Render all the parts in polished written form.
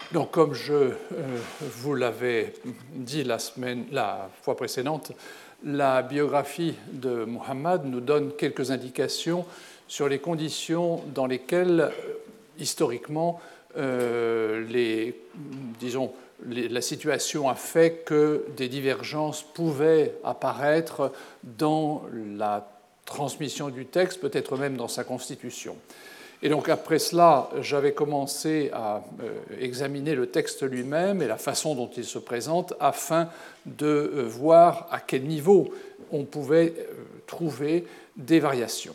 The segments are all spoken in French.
Donc, comme je vous l'avais dit la fois précédente, la biographie de Muhammad nous donne quelques indications sur les conditions dans lesquelles, historiquement, la situation a fait que des divergences pouvaient apparaître dans la transmission du texte, peut-être même dans sa constitution. Et donc après cela, j'avais commencé à examiner le texte lui-même et la façon dont il se présente afin de voir à quel niveau on pouvait trouver des variations.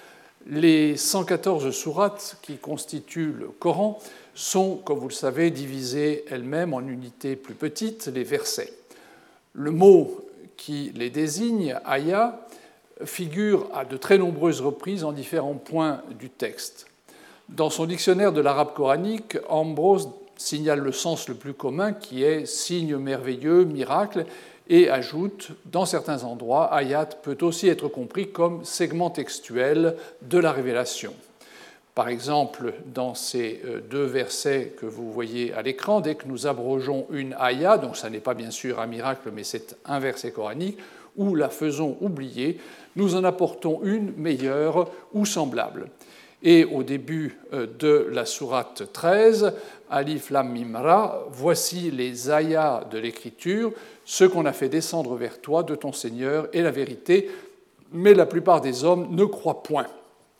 Les 114 sourates qui constituent le Coran sont, comme vous le savez, divisées elles-mêmes en unités plus petites, les versets. Le mot qui les désigne, ayah, figure à de très nombreuses reprises en différents points du texte. Dans son dictionnaire de l'arabe coranique, Ambrose signale le sens le plus commun qui est signe merveilleux, miracle, et ajoute, dans certains endroits, ayat peut aussi être compris comme segment textuel de la révélation. Par exemple, dans ces deux versets que vous voyez à l'écran, dès que nous abrogeons une ayat, donc ça n'est pas bien sûr un miracle, mais c'est un verset coranique, ou la faisons oublier, nous en apportons une meilleure ou semblable. Et au début de la sourate 13, Alif Lam Mim Ra, voici les ayats de l'Écriture, ce qu'on a fait descendre vers toi de ton Seigneur est la vérité, mais la plupart des hommes ne croient point.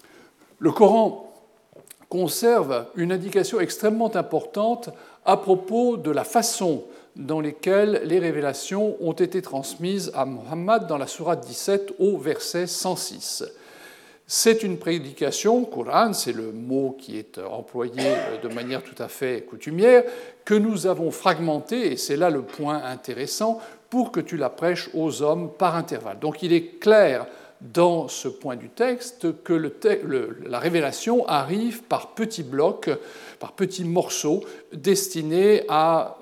Le Coran conserve une indication extrêmement importante à propos de la façon dans laquelle les révélations ont été transmises à Muhammad dans la sourate 17 au verset 106. C'est une prédication, Coran, c'est le mot qui est employé de manière tout à fait coutumière, que nous avons fragmenté, et c'est là le point intéressant, pour que tu la prêches aux hommes par intervalle. Donc il est clair dans ce point du texte que la révélation arrive par petits blocs, par petits morceaux, destinés à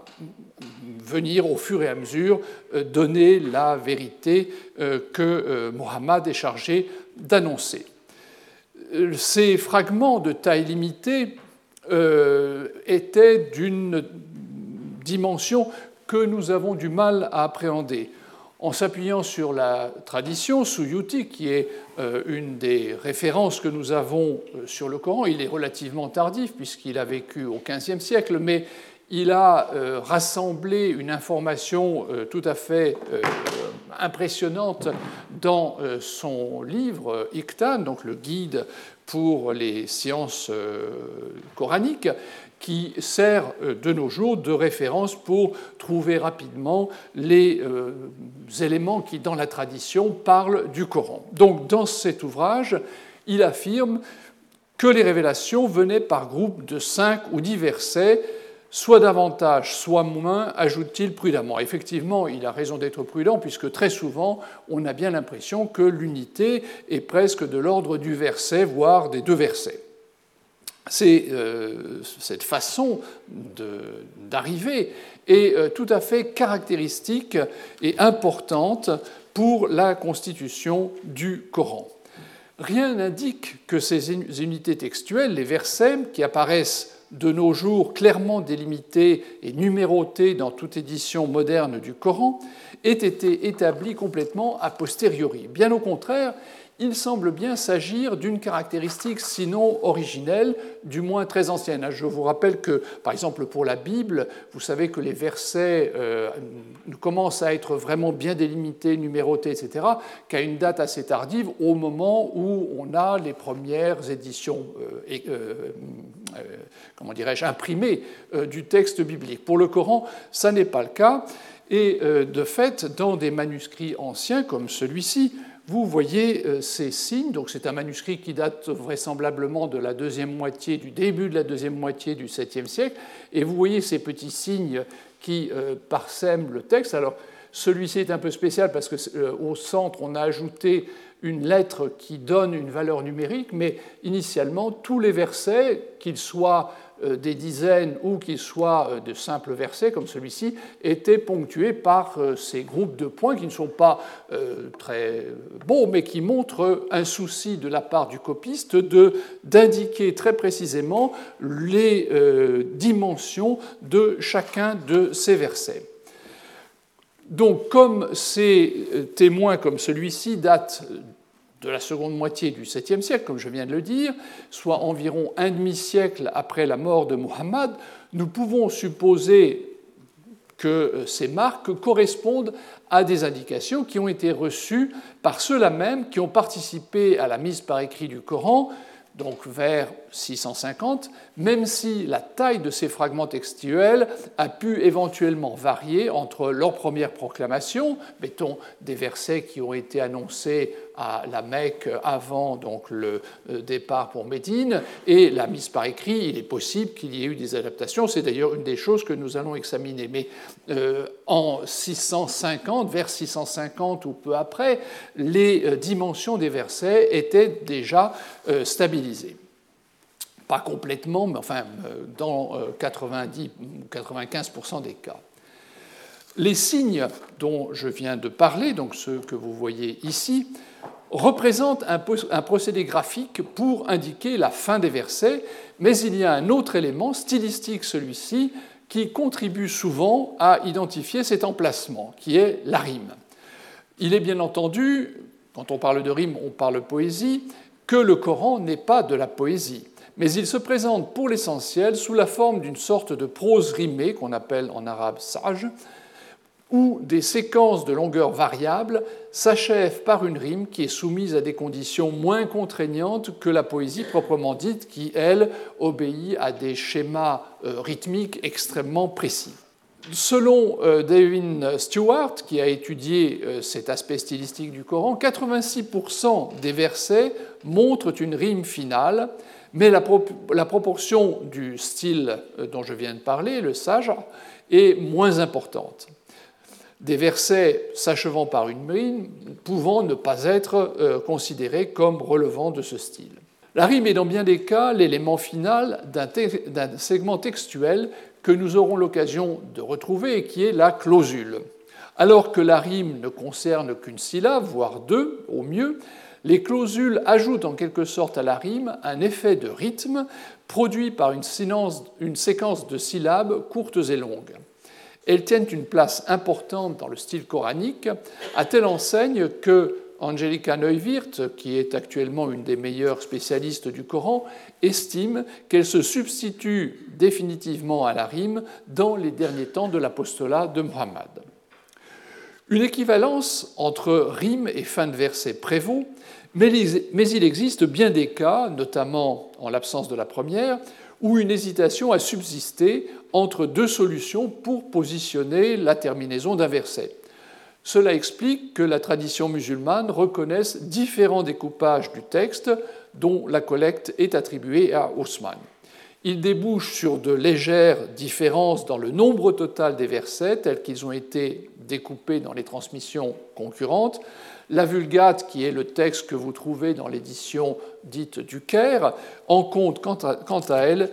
venir au fur et à mesure donner la vérité que Muhammad est chargé d'annoncer. Ces fragments de taille limitée étaient d'une dimension que nous avons du mal à appréhender. En s'appuyant sur la tradition Suyuti, qui est une des références que nous avons sur le Coran, il est relativement tardif puisqu'il a vécu au XVe siècle, mais il a rassemblé une information tout à fait impressionnante dans son livre Iqtan, donc le guide pour les sciences coraniques, qui sert de nos jours de référence pour trouver rapidement les éléments qui, dans la tradition, parlent du Coran. Donc, dans cet ouvrage, il affirme que les révélations venaient par groupe de 5 ou 10 versets, soit davantage, soit moins, ajoute-t-il prudemment. Effectivement, il a raison d'être prudent, puisque très souvent, on a bien l'impression que l'unité est presque de l'ordre du verset, voire des 2 versets. C'est cette façon d'arriver est tout à fait caractéristique et importante pour la constitution du Coran. Rien n'indique que ces unités textuelles, les versets, qui apparaissent de nos jours clairement délimités et numérotés dans toute édition moderne du Coran, aient été établis complètement a posteriori. Bien au contraire, il semble bien s'agir d'une caractéristique sinon originelle, du moins très ancienne. Je vous rappelle que, par exemple, pour la Bible, vous savez que les versets commencent à être vraiment bien délimités, numérotés, etc., qu'à une date assez tardive, au moment où on a les premières éditions imprimées du texte biblique. Pour le Coran, ça n'est pas le cas, et de fait, dans des manuscrits anciens comme celui-ci, vous voyez ces signes, donc c'est un manuscrit qui date vraisemblablement de la du début de la deuxième moitié du 7e siècle, et vous voyez ces petits signes qui parsèment le texte. Alors celui-ci est un peu spécial parce qu'au centre on a ajouté une lettre qui donne une valeur numérique, mais initialement tous les versets, qu'ils soient des dizaines ou qu'ils soient de simples versets comme celui-ci, étaient ponctués par ces groupes de points qui ne sont pas très beaux, mais qui montrent un souci de la part du copiste d'indiquer très précisément les dimensions de chacun de ces versets. Donc, comme ces témoins comme celui-ci datent de la seconde moitié du 7e siècle, comme je viens de le dire, soit environ un demi-siècle après la mort de Muhammad, nous pouvons supposer que ces marques correspondent à des indications qui ont été reçues par ceux-là même qui ont participé à la mise par écrit du Coran, donc vers 650, même si la taille de ces fragments textuels a pu éventuellement varier entre leur première proclamation, mettons des versets qui ont été annoncés à la Mecque avant donc, le départ pour Médine, et la mise par écrit, il est possible qu'il y ait eu des adaptations, c'est d'ailleurs une des choses que nous allons examiner. Mais en 650, vers 650 ou peu après, les dimensions des versets étaient déjà stabilisées. Pas complètement, mais enfin dans 90 ou 95% des cas. Les signes dont je viens de parler, donc ceux que vous voyez ici, représentent un procédé graphique pour indiquer la fin des versets, mais il y a un autre élément stylistique, celui-ci, qui contribue souvent à identifier cet emplacement, qui est la rime. Il est bien entendu, quand on parle de rime, on parle poésie, que le Coran n'est pas de la poésie, mais il se présente pour l'essentiel sous la forme d'une sorte de prose rimée, qu'on appelle en arabe sage, où des séquences de longueur variable s'achèvent par une rime qui est soumise à des conditions moins contraignantes que la poésie proprement dite, qui, elle, obéit à des schémas rythmiques extrêmement précis. Selon David Stewart, qui a étudié cet aspect stylistique du Coran, 86% des versets montrent une rime finale, mais la proportion du style dont je viens de parler, le sage, est moins importante. Des versets s'achevant par une rime pouvant ne pas être considérés comme relevant de ce style. La rime est dans bien des cas l'élément final d'un segment textuel que nous aurons l'occasion de retrouver et qui est la clausule. Alors que la rime ne concerne qu'une syllabe, voire deux au mieux, les clausules ajoutent en quelque sorte à la rime un effet de rythme produit par une séquence de syllabes courtes et longues. Elles tiennent une place importante dans le style coranique, à telle enseigne que Angelika Neuwirth, qui est actuellement une des meilleures spécialistes du Coran, estime qu'elle se substitue définitivement à la rime dans les derniers temps de l'apostolat de Muhammad. Une équivalence entre rime et fin de verset prévaut, mais il existe bien des cas, notamment en l'absence de la première, où une hésitation a subsisté entre deux solutions pour positionner la terminaison d'un verset. Cela explique que la tradition musulmane reconnaisse différents découpages du texte dont la collecte est attribuée à Osman. Il débouche sur de légères différences dans le nombre total des versets tels qu'ils ont été découpés dans les transmissions concurrentes. La Vulgate, qui est le texte que vous trouvez dans l'édition dite du Caire, en compte quant à elle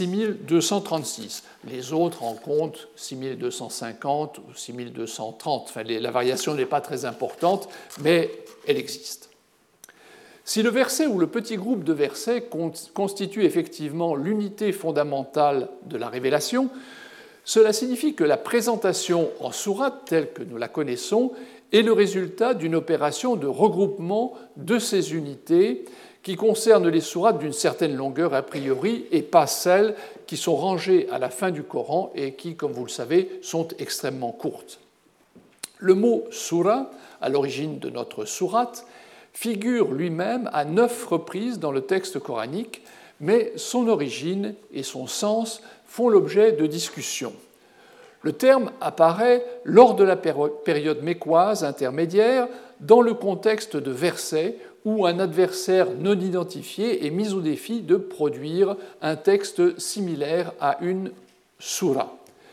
6236. Les autres en comptent 6250 ou 6230. Enfin, la variation n'est pas très importante, mais elle existe. Si le verset ou le petit groupe de versets constitue effectivement l'unité fondamentale de la révélation, cela signifie que la présentation en sourate telle que nous la connaissons est le résultat d'une opération de regroupement de ces unités qui concernent les sourates d'une certaine longueur a priori et pas celles qui sont rangées à la fin du Coran et qui, comme vous le savez, sont extrêmement courtes. Le mot surah, à l'origine de notre sourate, figure lui-même à 9 reprises dans le texte coranique, mais son origine et son sens font l'objet de discussions. Le terme apparaît lors de la période mécoise intermédiaire dans le contexte de versets où un adversaire non identifié est mis au défi de produire un texte similaire à une sourate.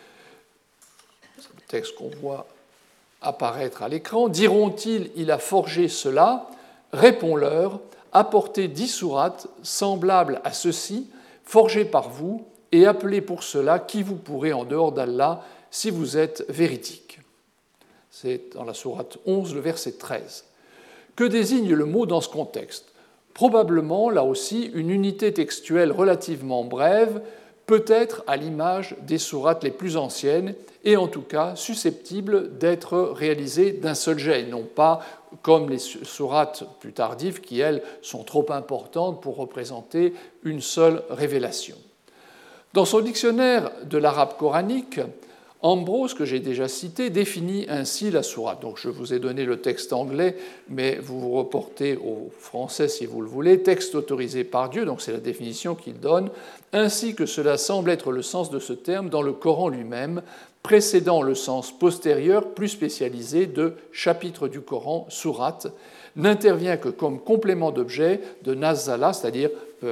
C'est le texte qu'on voit apparaître à l'écran. Diront-ils, il a forgé cela ? Réponds-leur, apportez 10 sourates semblables à ceci, forgées par vous, et appelez pour cela qui vous pourrez en dehors d'Allah si vous êtes véridique. C'est dans la sourate 11, le verset 13. Que désigne le mot dans ce contexte? Probablement, là aussi, une unité textuelle relativement brève, peut-être à l'image des sourates les plus anciennes, et en tout cas susceptible d'être réalisée d'un seul jet, non pas comme les sourates plus tardives qui, elles, sont trop importantes pour représenter une seule révélation. Dans son dictionnaire de l'arabe coranique, Ambrose, que j'ai déjà cité, définit ainsi la sourate. Donc je vous ai donné le texte anglais, mais vous vous reportez au français si vous le voulez. Texte autorisé par Dieu, donc c'est la définition qu'il donne, ainsi que cela semble être le sens de ce terme dans le Coran lui-même, précédant le sens postérieur plus spécialisé de chapitre du Coran, sourate, n'intervient que comme complément d'objet de nazala, c'est-à-dire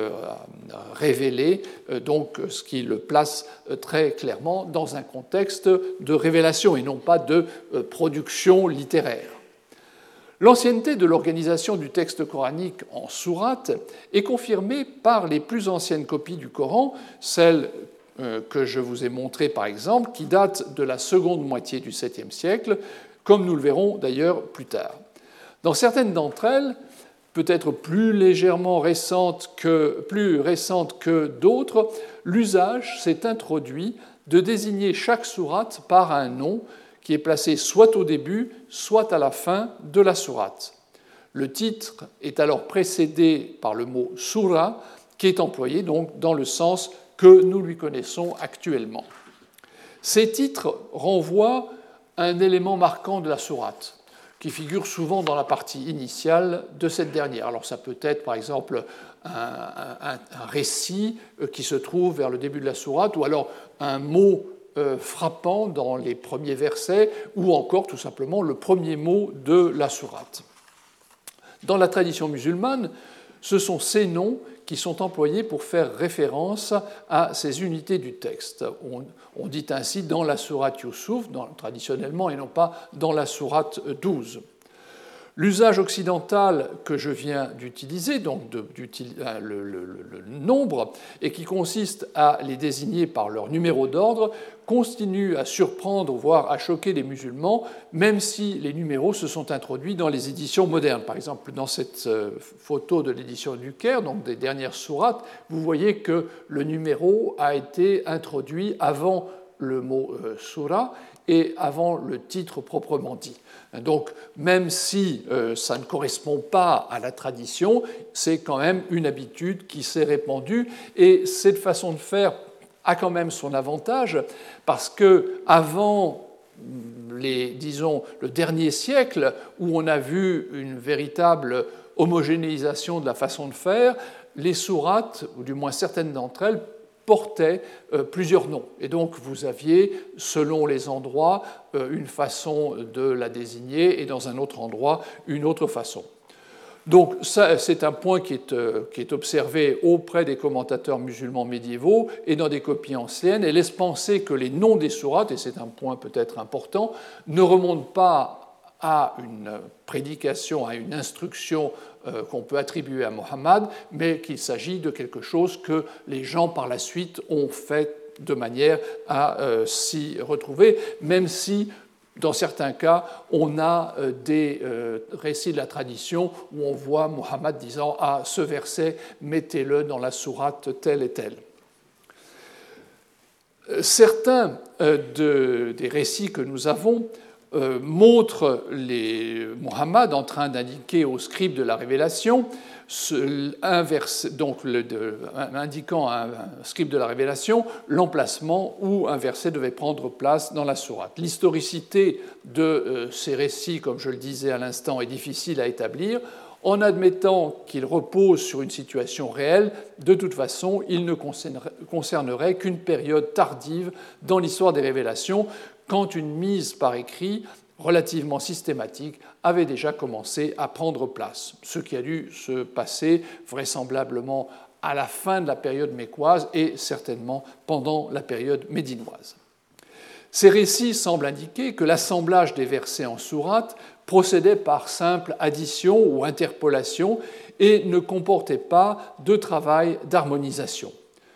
révélé, donc ce qui le place très clairement dans un contexte de révélation et non pas de production littéraire. L'ancienneté de l'organisation du texte coranique en sourates est confirmée par les plus anciennes copies du Coran, celles que je vous ai montrées par exemple, qui datent de la seconde moitié du 7e siècle, comme nous le verrons d'ailleurs plus tard. Dans certaines d'entre elles, peut-être plus récentes que d'autres, l'usage s'est introduit de désigner chaque sourate par un nom qui est placé soit au début, soit à la fin de la sourate. Le titre est alors précédé par le mot surah, qui est employé donc dans le sens que nous lui connaissons actuellement. Ces titres renvoient à un élément marquant de la sourate, qui figure souvent dans la partie initiale de cette dernière. Alors ça peut être par exemple un récit qui se trouve vers le début de la sourate, ou alors un mot frappant dans les premiers versets, ou encore tout simplement le premier mot de la sourate. Dans la tradition musulmane, ce sont ces noms qui sont employés pour faire référence à ces unités du texte. On dit ainsi dans la sourate Yusuf, traditionnellement, et non pas dans la sourate 12. L'usage occidental que je viens d'utiliser, donc le nombre, et qui consiste à les désigner par leur numéro d'ordre, continue à surprendre, voire à choquer les musulmans, même si les numéros se sont introduits dans les éditions modernes. Par exemple, dans cette photo de l'édition du Caire, donc des dernières sourates, vous voyez que le numéro a été introduit avant le mot surah et avant le titre proprement dit. Donc, même si ça ne correspond pas à la tradition, c'est quand même une habitude qui s'est répandue, et cette façon de faire a quand même son avantage, parce que avant le dernier siècle, où on a vu une véritable homogénéisation de la façon de faire, les sourates, ou du moins certaines d'entre elles, portaient plusieurs noms. Et donc vous aviez, selon les endroits, une façon de la désigner, et dans un autre endroit, une autre façon. Donc ça, c'est un point qui est observé auprès des commentateurs musulmans médiévaux et dans des copies anciennes, et laisse penser que les noms des sourates, et c'est un point peut-être important, ne remontent pas à une prédication, à une instruction qu'on peut attribuer à Mohammed, mais qu'il s'agit de quelque chose que les gens par la suite ont fait de manière à s'y retrouver, même si dans certains cas, on a des récits de la tradition où on voit Mohammed disant « Ah, ce verset, mettez-le dans la sourate telle et telle ». Certains des récits que nous avons montrent Mohammed en train d'indiquer au scribe de la révélation, indiquant à un scribe de la révélation l'emplacement où un verset devait prendre place dans la sourate. L'historicité de ces récits, comme je le disais à l'instant, est difficile à établir. En admettant qu'ils reposent sur une situation réelle, de toute façon, ils ne concerneraient qu'une période tardive dans l'histoire des révélations, quand une mise par écrit relativement systématique avait déjà commencé à prendre place, ce qui a dû se passer vraisemblablement à la fin de la période mécoise et certainement pendant la période médinoise. Ces récits semblent indiquer que l'assemblage des versets en sourate procédait par simple addition ou interpolation et ne comportait pas de travail d'harmonisation.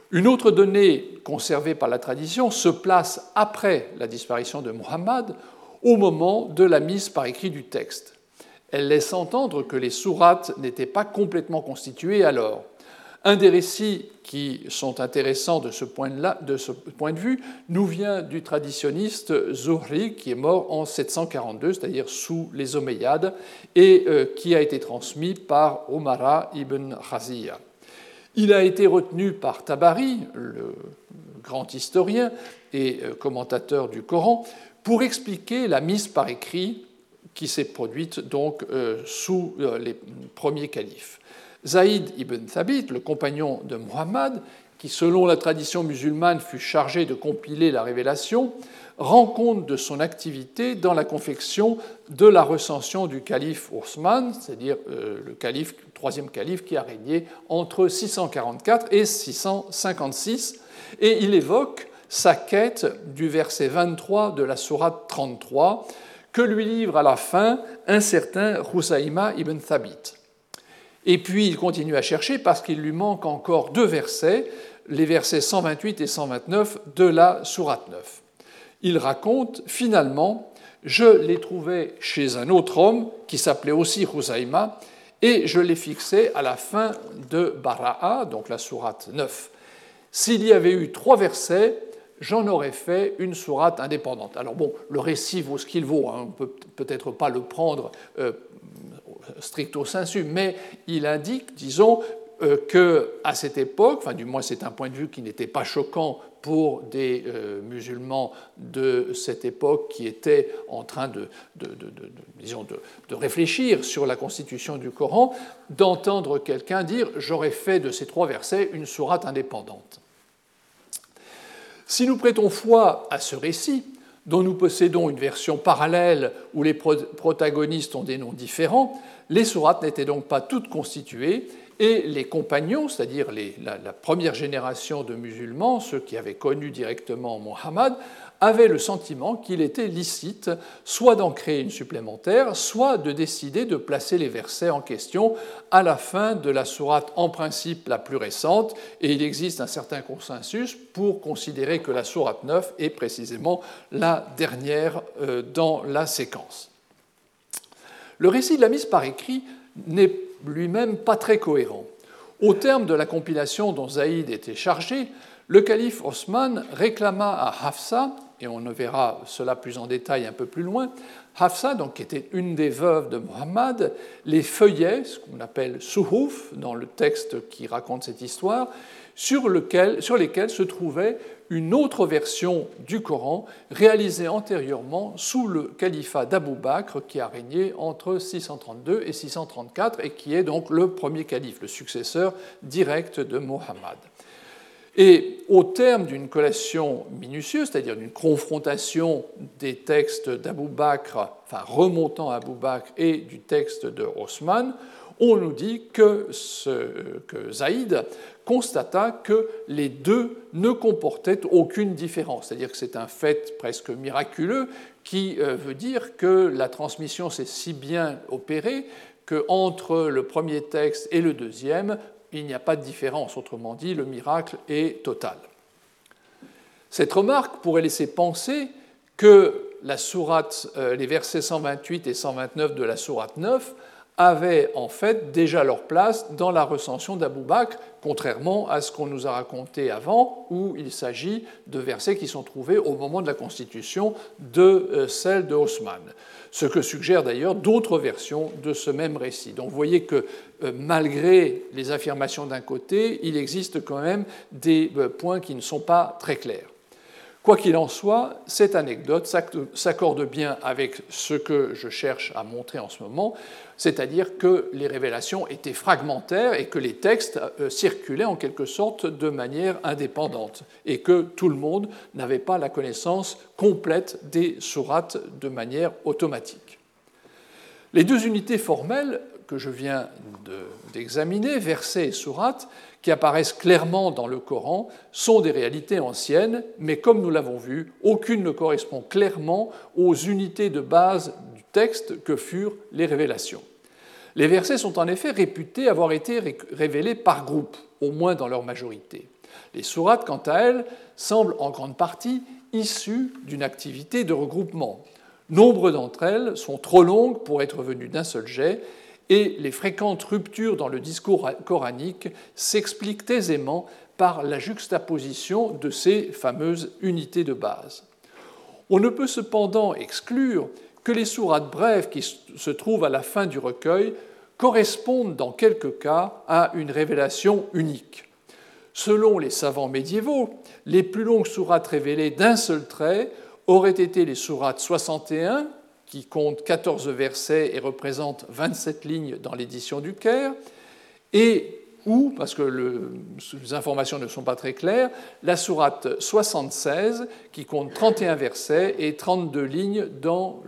Une autre donnée conservée par la tradition se place après la disparition de Muhammad, au moment de la mise par écrit du texte. Elle laisse entendre que les sourates n'étaient pas complètement constituées alors. Un des récits qui sont intéressants de ce point de vue nous vient du traditionniste Zuhri, qui est mort en 742, c'est-à-dire sous les Omeyyades, et qui a été transmis par Omara ibn Khaziya. Il a été retenu par Tabari, le grand historien et commentateur du Coran, pour expliquer la mise par écrit qui s'est produite donc sous les premiers califes. Zaïd ibn Thabit, le compagnon de Muhammad, qui selon la tradition musulmane fut chargé de compiler la révélation, rend compte de son activité dans la confection de la recension du calife Othman, c'est-à-dire le troisième calife qui a régné entre 644 et 656, et il évoque sa quête du verset 23 de la sourate 33, que lui livre à la fin un certain Khuzayma ibn Thabit. Et puis il continue à chercher parce qu'il lui manque encore 2 versets, les versets 128 et 129 de la sourate 9. Il raconte finalement « Je les trouvais chez un autre homme qui s'appelait aussi Khuzayma et je les fixais à la fin de Bara'a, donc la sourate 9. S'il y avait eu 3 versets, j'en aurais fait une sourate indépendante. » Alors bon, le récit vaut ce qu'il vaut, hein, on ne peut peut-être pas le prendre stricto sensu, mais il indique, disons, qu'à cette époque, enfin du moins c'est un point de vue qui n'était pas choquant pour des musulmans de cette époque qui étaient en train de réfléchir sur la constitution du Coran, d'entendre quelqu'un dire « j'aurais fait de ces 3 versets une sourate indépendante ». Si nous prêtons foi à ce récit, dont nous possédons une version parallèle où les protagonistes ont des noms différents, les sourates n'étaient donc pas toutes constituées et les compagnons, c'est-à-dire la première génération de musulmans, ceux qui avaient connu directement Muhammad, avaient le sentiment qu'il était licite soit d'en créer une supplémentaire, soit de décider de placer les versets en question à la fin de la sourate en principe la plus récente, et il existe un certain consensus pour considérer que la sourate 9 est précisément la dernière dans la séquence. Le récit de la mise par écrit n'est lui-même pas très cohérent. Au terme de la compilation dont Zaïd était chargé, le calife Othman réclama à Hafsa, et on ne verra cela plus en détail un peu plus loin, Hafsa, donc, qui était une des veuves de Muhammad, les feuillets, ce qu'on appelle suhuf, dans le texte qui raconte cette histoire, sur lesquels se trouvait une autre version du Coran réalisée antérieurement sous le califat d'Abou Bakr qui a régné entre 632 et 634 et qui est donc le premier calife, le successeur direct de Muhammad. Et au terme d'une collation minutieuse, c'est-à-dire d'une confrontation des textes d'Abou Bakr, enfin remontant à Abou Bakr, et du texte de Othman, on nous dit que Zaïd constata que les deux ne comportaient aucune différence, c'est-à-dire que c'est un fait presque miraculeux qui veut dire que la transmission s'est si bien opérée qu'entre le premier texte et le deuxième, il n'y a pas de différence, autrement dit, le miracle est total. Cette remarque pourrait laisser penser que la sourate, les versets 128 et 129 de la sourate 9 avaient en fait déjà leur place dans la recension d'Abou Bakr, contrairement à ce qu'on nous a raconté avant, où il s'agit de versets qui sont trouvés au moment de la constitution de celle de Othman. Ce que suggèrent d'ailleurs d'autres versions de ce même récit. Donc vous voyez que malgré les affirmations d'un côté, il existe quand même des points qui ne sont pas très clairs. Quoi qu'il en soit, cette anecdote s'accorde bien avec ce que je cherche à montrer en ce moment, c'est-à-dire que les révélations étaient fragmentaires et que les textes circulaient en quelque sorte de manière indépendante et que tout le monde n'avait pas la connaissance complète des sourates de manière automatique. Les deux unités formelles que je viens d'examiner, versets et sourates, qui apparaissent clairement dans le Coran, sont des réalités anciennes, mais comme nous l'avons vu, aucune ne correspond clairement aux unités de base du texte que furent les révélations. Les versets sont en effet réputés avoir été révélés par groupe, au moins dans leur majorité. Les sourates, quant à elles, semblent en grande partie issues d'une activité de regroupement. Nombre d'entre elles sont trop longues pour être venues d'un seul jet, et les fréquentes ruptures dans le discours coranique s'expliquent aisément par la juxtaposition de ces fameuses unités de base. On ne peut cependant exclure que les sourates brèves qui se trouvent à la fin du recueil correspondent dans quelques cas à une révélation unique. Selon les savants médiévaux, les plus longues sourates révélées d'un seul trait auraient été les sourates 61, qui comptent 14 versets et représentent 27 lignes dans l'édition du Caire, ou, parce que les informations ne sont pas très claires, la sourate 76, qui compte 31 versets et 32 lignes dans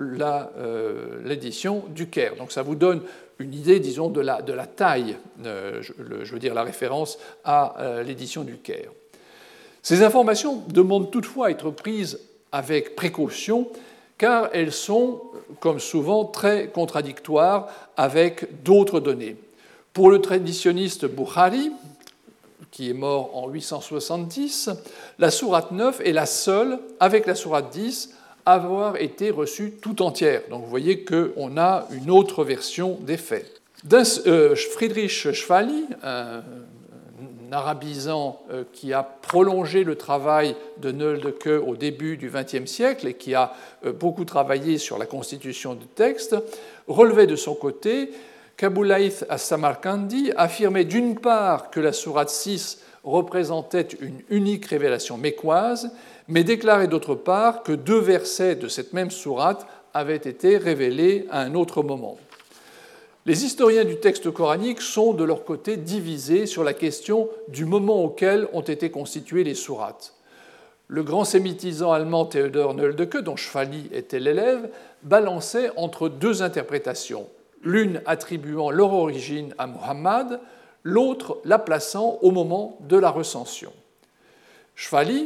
l'édition du Caire. Donc ça vous donne une idée, disons, de la taille, je veux dire la référence à l'édition du Caire. Ces informations demandent toutefois à être prises avec précaution, car elles sont, comme souvent, très contradictoires avec d'autres données. Pour le traditionniste Bukhari, qui est mort en 870, la sourate 9 est la seule, avec la sourate 10, à avoir été reçue tout entière. Donc vous voyez qu'on a une autre version des faits. Friedrich Schwally, un arabisant qui a prolongé le travail de Nöldeke au début du XXe siècle et qui a beaucoup travaillé sur la constitution du texte, relevait de son côté qu'Abu Layth as-Samarkandi affirmait d'une part que la sourate 6 représentait une unique révélation mécoise, mais déclarait d'autre part que 2 versets de cette même sourate avaient été révélés à un autre moment. Les historiens du texte coranique sont de leur côté divisés sur la question du moment auquel ont été constituées les sourates. Le grand sémitisant allemand Theodor Nöldeke, dont Schwally était l'élève, balançait entre 2 interprétations, l'une attribuant leur origine à Muhammad, l'autre la plaçant au moment de la recension. Schwally,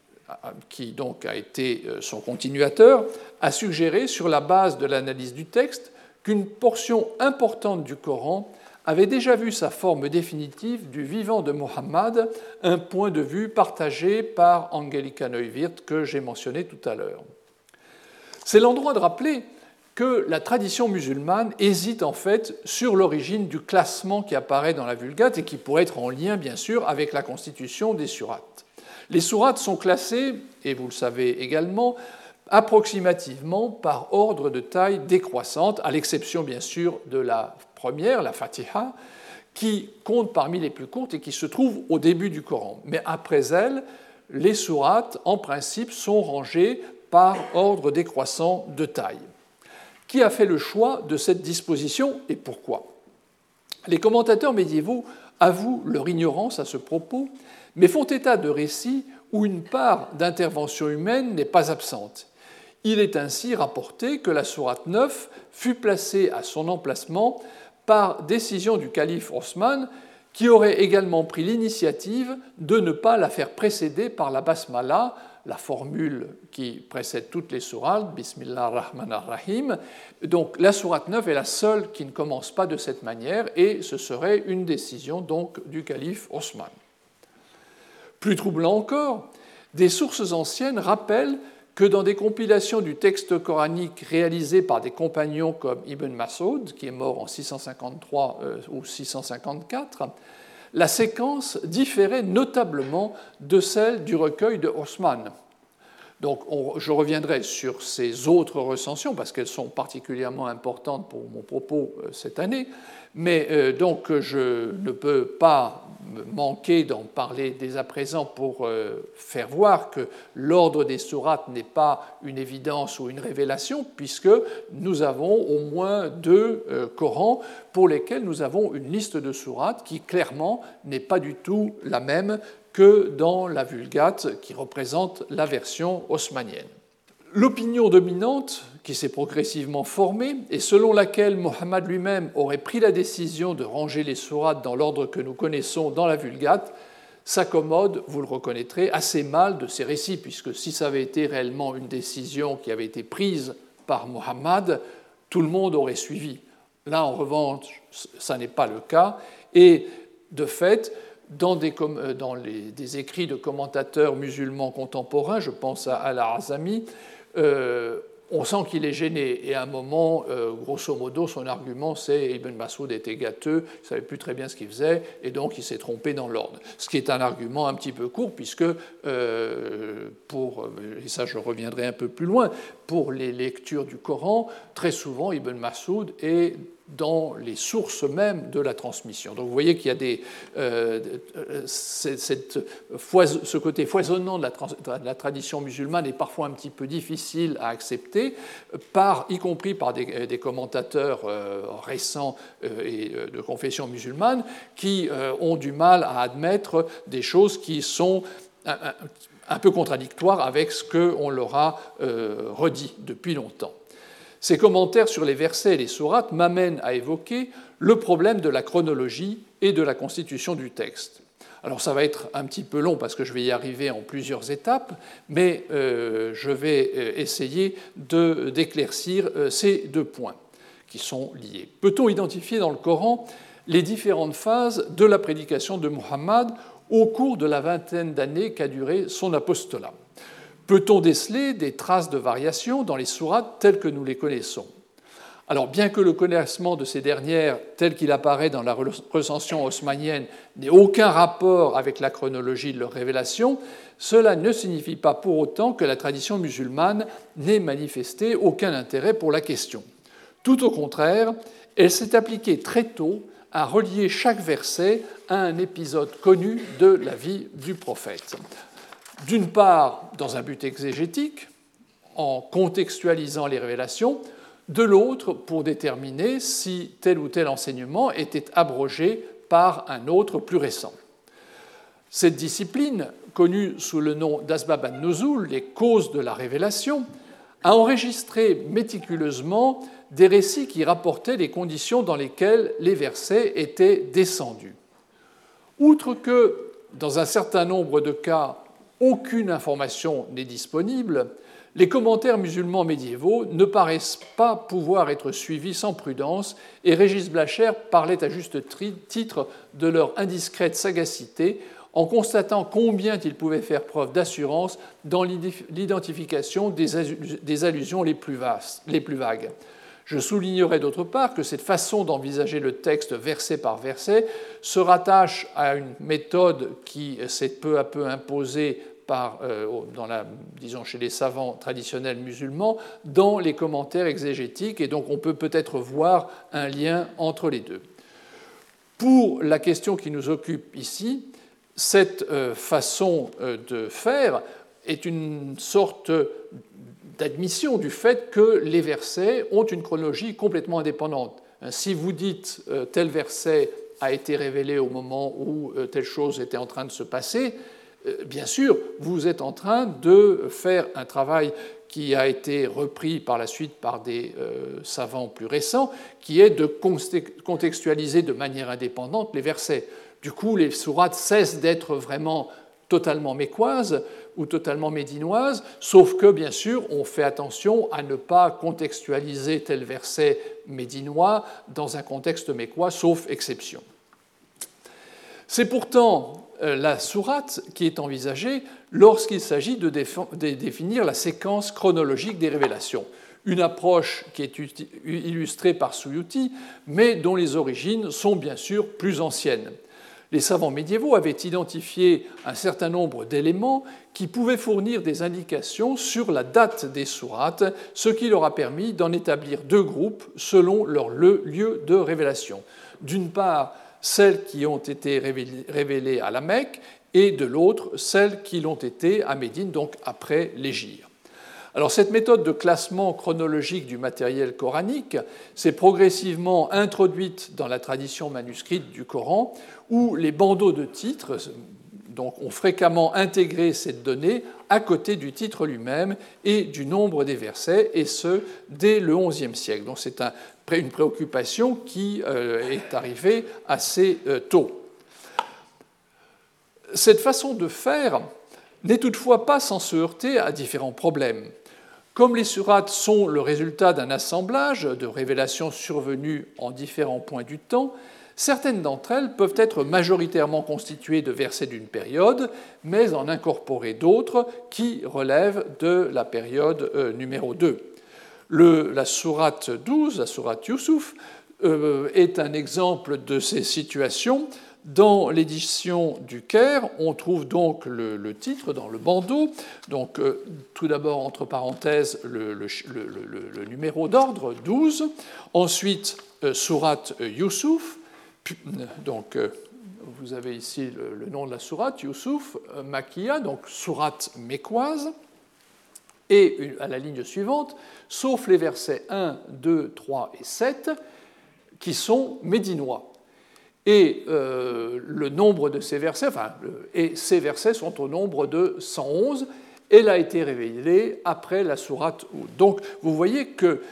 qui donc a été son continuateur, a suggéré, sur la base de l'analyse du texte, qu'une portion importante du Coran avait déjà vu sa forme définitive du vivant de Muhammad, un point de vue partagé par Angelika Neuwirth que j'ai mentionné tout à l'heure. C'est l'endroit de rappeler que la tradition musulmane hésite en fait sur l'origine du classement qui apparaît dans la Vulgate et qui pourrait être en lien, bien sûr, avec la constitution des sourates. Les sourates sont classées, et vous le savez également, approximativement par ordre de taille décroissante, à l'exception, bien sûr, de la première, la Fatiha, qui compte parmi les plus courtes et qui se trouve au début du Coran. Mais après elle, les sourates, en principe, sont rangées par ordre décroissant de taille. Qui a fait le choix de cette disposition et pourquoi ? Les commentateurs médiévaux avouent leur ignorance à ce propos, mais font état de récits où une part d'intervention humaine n'est pas absente. Il est ainsi rapporté que la sourate 9 fut placée à son emplacement par décision du calife Osman, qui aurait également pris l'initiative de ne pas la faire précéder par la basmala, la formule qui précède toutes les sourates, Bismillah ar-Rahman ar-Rahim. Donc la sourate 9 est la seule qui ne commence pas de cette manière, et ce serait une décision donc du calife Osman. Plus troublant encore, des sources anciennes rappellent que dans des compilations du texte coranique réalisées par des compagnons comme Ibn Mas'ud, qui est mort en 653 ou 654, la séquence différait notablement de celle du recueil de Osman. Donc je reviendrai sur ces autres recensions parce qu'elles sont particulièrement importantes pour mon propos cette année, mais donc je ne peux pas manquer d'en parler dès à présent pour faire voir que l'ordre des sourates n'est pas une évidence ou une révélation, puisque nous avons au moins 2 Corans pour lesquels nous avons une liste de sourates qui clairement n'est pas du tout la même que dans la Vulgate qui représente la version haussmannienne. L'opinion dominante, qui s'est progressivement formée, et selon laquelle Mohammed lui-même aurait pris la décision de ranger les sourates dans l'ordre que nous connaissons dans la Vulgate, s'accommode, vous le reconnaîtrez, assez mal de ces récits, puisque si ça avait été réellement une décision qui avait été prise par Mohammed, tout le monde aurait suivi. Là, en revanche, ça n'est pas le cas, et de fait, dans des écrits de commentateurs musulmans contemporains, je pense à Al-Azami, on sent qu'il est gêné. Et à un moment, grosso modo, son argument, c'est Ibn Mas'ud était gâteux, il ne savait plus très bien ce qu'il faisait, et donc il s'est trompé dans l'ordre. Ce qui est un argument un petit peu court, puisque, et ça je reviendrai un peu plus loin, pour les lectures du Coran, très souvent Ibn Mas'ud est dans les sources mêmes de la transmission. Donc vous voyez qu'il y a ce côté foisonnant de la tradition musulmane est parfois un petit peu difficile à accepter, y compris par des commentateurs récents et de confession musulmane qui ont du mal à admettre des choses qui sont un peu contradictoires avec ce qu'on leur a redit depuis longtemps. Ces commentaires sur les versets et les sourates m'amènent à évoquer le problème de la chronologie et de la constitution du texte. Alors ça va être un petit peu long parce que je vais y arriver en plusieurs étapes, mais je vais essayer d'éclaircir ces deux points qui sont liés. Peut-on identifier dans le Coran les différentes phases de la prédication de Muhammad au cours de la vingtaine d'années qu'a duré son apostolat? Peut-on déceler des traces de variation dans les sourates telles que nous les connaissons? Alors, bien que le connaissement de ces dernières, tel qu'il apparaît dans la recension haussmannienne, n'ait aucun rapport avec la chronologie de leur révélation, cela ne signifie pas pour autant que la tradition musulmane n'ait manifesté aucun intérêt pour la question. Tout au contraire, elle s'est appliquée très tôt à relier chaque verset à un épisode connu de la vie du prophète. D'une part, dans un but exégétique, en contextualisant les révélations, de l'autre, pour déterminer si tel ou tel enseignement était abrogé par un autre plus récent. Cette discipline, connue sous le nom d'Asbab an-Nuzul, les causes de la révélation, a enregistré méticuleusement des récits qui rapportaient les conditions dans lesquelles les versets étaient descendus. Outre que, dans un certain nombre de cas, aucune information n'est disponible, les commentaires musulmans médiévaux ne paraissent pas pouvoir être suivis sans prudence, et Régis Blacher parlait à juste titre de leur indiscrète sagacité en constatant combien ils pouvaient faire preuve d'assurance dans l'identification des allusions les plus vagues. Je soulignerai d'autre part que cette façon d'envisager le texte verset par verset se rattache à une méthode qui s'est peu à peu imposée disons chez les savants traditionnels musulmans dans les commentaires exégétiques, et donc on peut peut-être voir un lien entre les deux. Pour la question qui nous occupe ici, cette façon de faire est une sorte d'admission du fait que les versets ont une chronologie complètement indépendante. Si vous dites tel verset a été révélé au moment où telle chose était en train de se passer, bien sûr, vous êtes en train de faire un travail qui a été repris par la suite par des savants plus récents, qui est de contextualiser de manière indépendante les versets. Du coup, les sourates cessent d'être vraiment totalement mécoises ou totalement médinoises, sauf que, bien sûr, on fait attention à ne pas contextualiser tel verset médinois dans un contexte mécois, sauf exception. C'est pourtant la sourate qui est envisagée lorsqu'il s'agit de définir la séquence chronologique des révélations, une approche qui est illustrée par Suyuti, mais dont les origines sont bien sûr plus anciennes. Les savants médiévaux avaient identifié un certain nombre d'éléments qui pouvaient fournir des indications sur la date des sourates, ce qui leur a permis d'en établir deux groupes selon leur lieu de révélation. D'une part, celles qui ont été révélées à la Mecque, et de l'autre, celles qui l'ont été à Médine, donc après l'hégire. Alors, cette méthode de classement chronologique du matériel coranique s'est progressivement introduite dans la tradition manuscrite du Coran, où les bandeaux de titres donc, ont fréquemment intégré cette donnée à côté du titre lui-même et du nombre des versets, et ce, dès le XIe siècle. Donc, c'est une préoccupation qui est arrivée assez tôt. Cette façon de faire n'est toutefois pas sans se heurter à différents problèmes. Comme les sourates sont le résultat d'un assemblage de révélations survenues en différents points du temps, Certaines d'entre elles peuvent être majoritairement constituées de versets d'une période, mais en incorporer d'autres qui relèvent de la période numéro 2. La sourate 12, la sourate Yusuf, est un exemple de ces situations. Dans l'édition du Caire, on trouve donc le titre dans le bandeau. Donc, tout d'abord, entre parenthèses, le numéro d'ordre, 12. Ensuite, sourate Yusuf. Donc, vous avez ici le nom de la sourate, Yusuf, Makia, donc sourate mécoise. Et à la ligne suivante, sauf les versets 1, 2, 3 et 7, qui sont médinois. Et le nombre de ces versets, et ces versets sont au nombre de 111. Elle a été révélée après la sourate Hud. Donc, vous voyez que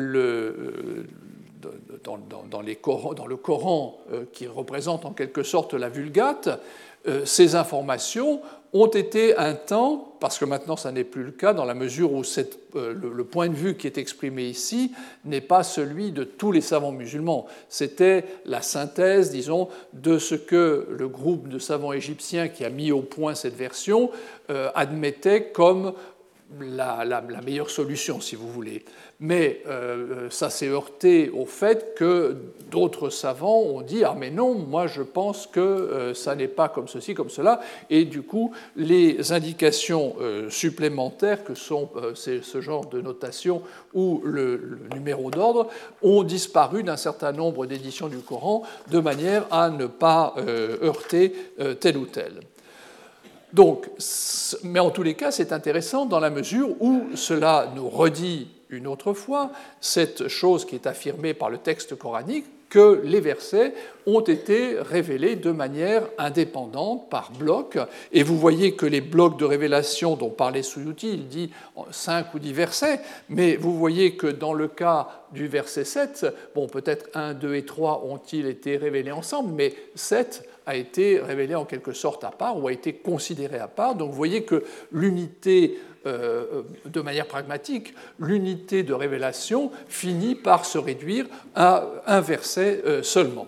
dans le Coran, qui représente en quelque sorte la Vulgate, ces informations ont été un temps, parce que maintenant ça n'est plus le cas, dans la mesure où le point de vue qui est exprimé ici n'est pas celui de tous les savants musulmans. C'était la synthèse, disons, de ce que le groupe de savants égyptiens qui a mis au point cette version admettait comme la meilleure solution, si vous voulez. Mais ça s'est heurté au fait que d'autres savants ont dit « Ah mais non, moi je pense que ça n'est pas comme ceci, comme cela ». Et du coup, les indications supplémentaires que sont ce genre de notation ou le numéro d'ordre ont disparu d'un certain nombre d'éditions du Coran de manière à ne pas heurter tel ou tel. Donc, mais en tous les cas, c'est intéressant dans la mesure où cela nous redit une autre fois cette chose qui est affirmée par le texte coranique, que les versets ont été révélés de manière indépendante, par blocs. Et vous voyez que les blocs de révélation dont parlait Suyuti, il dit 5 ou 10 versets, mais vous voyez que dans le cas du verset 7, bon, peut-être 1, 2 et 3 ont-ils été révélés ensemble, mais 7 a été révélé en quelque sorte à part ou a été considéré à part. Donc vous voyez que l'unité, de manière pragmatique, l'unité de révélation finit par se réduire à un verset seulement.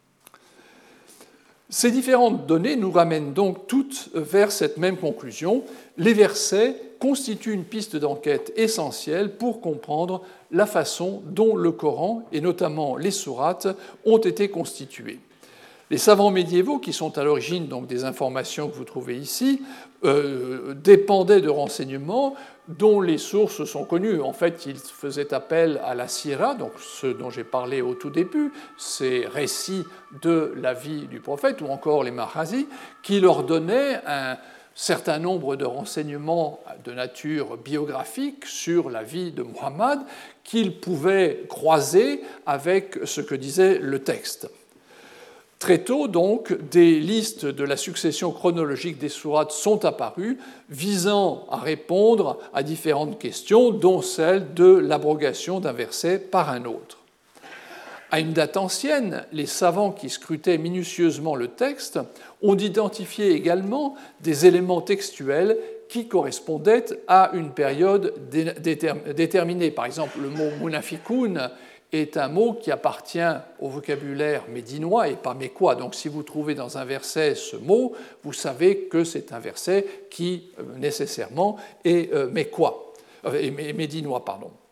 Ces différentes données nous ramènent donc toutes vers cette même conclusion. Les versets constituent une piste d'enquête essentielle pour comprendre la façon dont le Coran, et notamment les sourates, ont été constitués. Les savants médiévaux, qui sont à l'origine donc des informations que vous trouvez ici, dépendaient de renseignements dont les sources sont connues. En fait, ils faisaient appel à la Sira, donc ce dont j'ai parlé au tout début, ces récits de la vie du prophète, ou encore les Maghazi, qui leur donnaient un certain nombre de renseignements de nature biographique sur la vie de Muhammad qu'ils pouvaient croiser avec ce que disait le texte. Très tôt, donc, des listes de la succession chronologique des sourates sont apparues, visant à répondre à différentes questions, dont celle de l'abrogation d'un verset par un autre. À une date ancienne, les savants qui scrutaient minutieusement le texte ont identifié également des éléments textuels qui correspondaient à une période déterminée. Par exemple, le mot munafiqun est un mot qui appartient au vocabulaire médinois et pas mécois. Donc si vous trouvez dans un verset ce mot, vous savez que c'est un verset qui nécessairement est médinois.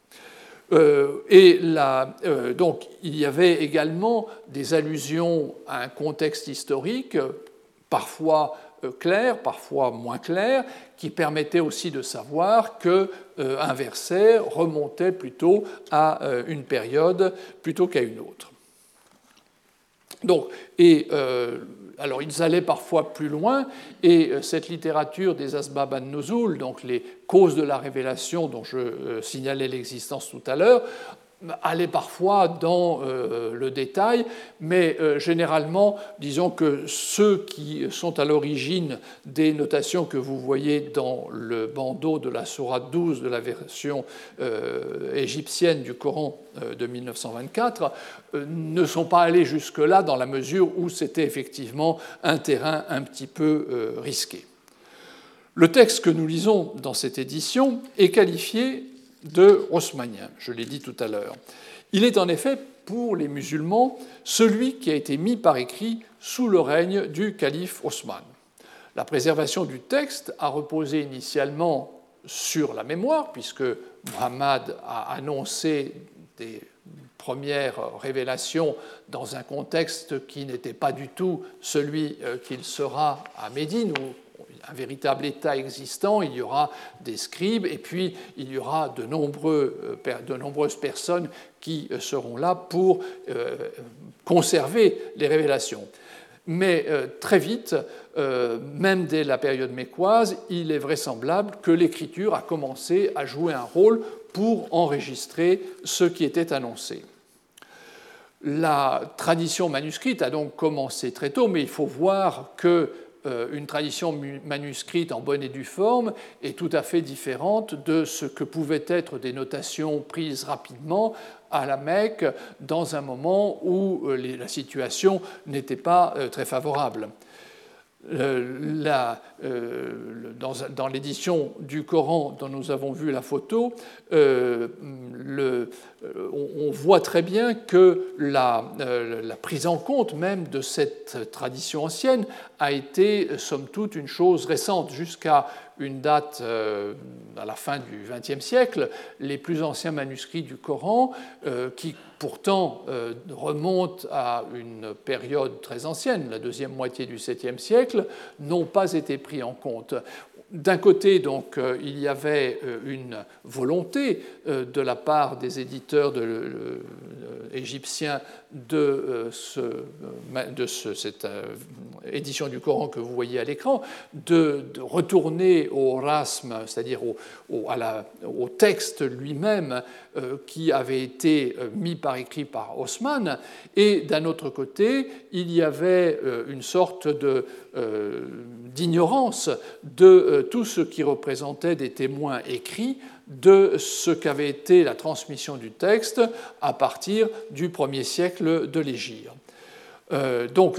Donc il y avait également des allusions à un contexte historique, parfois clair, parfois moins clair, qui permettait aussi de savoir qu'un verset remontait plutôt à une période plutôt qu'à une autre. Donc, alors ils allaient parfois plus loin, et cette littérature des Asbab an-Nuzul, donc les causes de la révélation dont je signalais l'existence tout à l'heure, aller parfois dans le détail, mais généralement, disons que ceux qui sont à l'origine des notations que vous voyez dans le bandeau de la sourate 12 de la version égyptienne du Coran de 1924 ne sont pas allés jusque-là dans la mesure où c'était effectivement un terrain un petit peu risqué. Le texte que nous lisons dans cette édition est qualifié de haussmannien, je l'ai dit tout à l'heure. Il est en effet pour les musulmans celui qui a été mis par écrit sous le règne du calife Osman. La préservation du texte a reposé initialement sur la mémoire, puisque Muhammad a annoncé des premières révélations dans un contexte qui n'était pas du tout celui qu'il sera à Médine, où un véritable État existant, il y aura des scribes, et puis il y aura de nombreuses personnes qui seront là pour conserver les révélations. Mais très vite, même dès la période mécoise, il est vraisemblable que l'écriture a commencé à jouer un rôle pour enregistrer ce qui était annoncé. La tradition manuscrite a donc commencé très tôt, mais il faut voir qu'une tradition manuscrite en bonne et due forme est tout à fait différente de ce que pouvaient être des notations prises rapidement à la Mecque dans un moment où la situation n'était pas très favorable. Dans l'édition du Coran dont nous avons vu la photo, on voit très bien que la prise en compte même de cette tradition ancienne a été, somme toute, une chose récente. Jusqu'à une date à la fin du XXe siècle, les plus anciens manuscrits du Coran, qui pourtant remontent à une période très ancienne, la deuxième moitié du VIIe siècle, n'ont pas été pris en compte. D'un côté, donc, il y avait une volonté de la part des éditeurs égyptiens de cette édition du Coran que vous voyez à l'écran, de retourner au rasm, c'est-à-dire au texte lui-même qui avait été mis par écrit par Osman, et d'un autre côté, il y avait une sorte d'ignorance de tout ce qui représentait des témoins écrits de ce qu'avait été la transmission du texte à partir du 1er siècle de l'Hégire. Donc,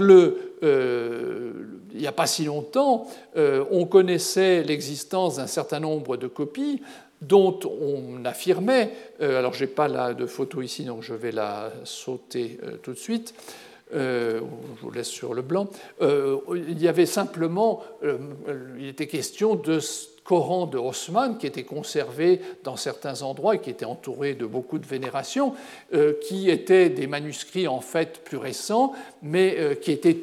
il n'y a pas si longtemps, on connaissait l'existence d'un certain nombre de copies dont on affirmait, alors je n'ai pas de photo ici, donc je vais la sauter tout de suite, je vous laisse sur le blanc, il y avait simplement, il était question de Coran de Osman qui était conservé dans certains endroits et qui était entouré de beaucoup de vénération, qui étaient des manuscrits en fait plus récents, mais qui étaient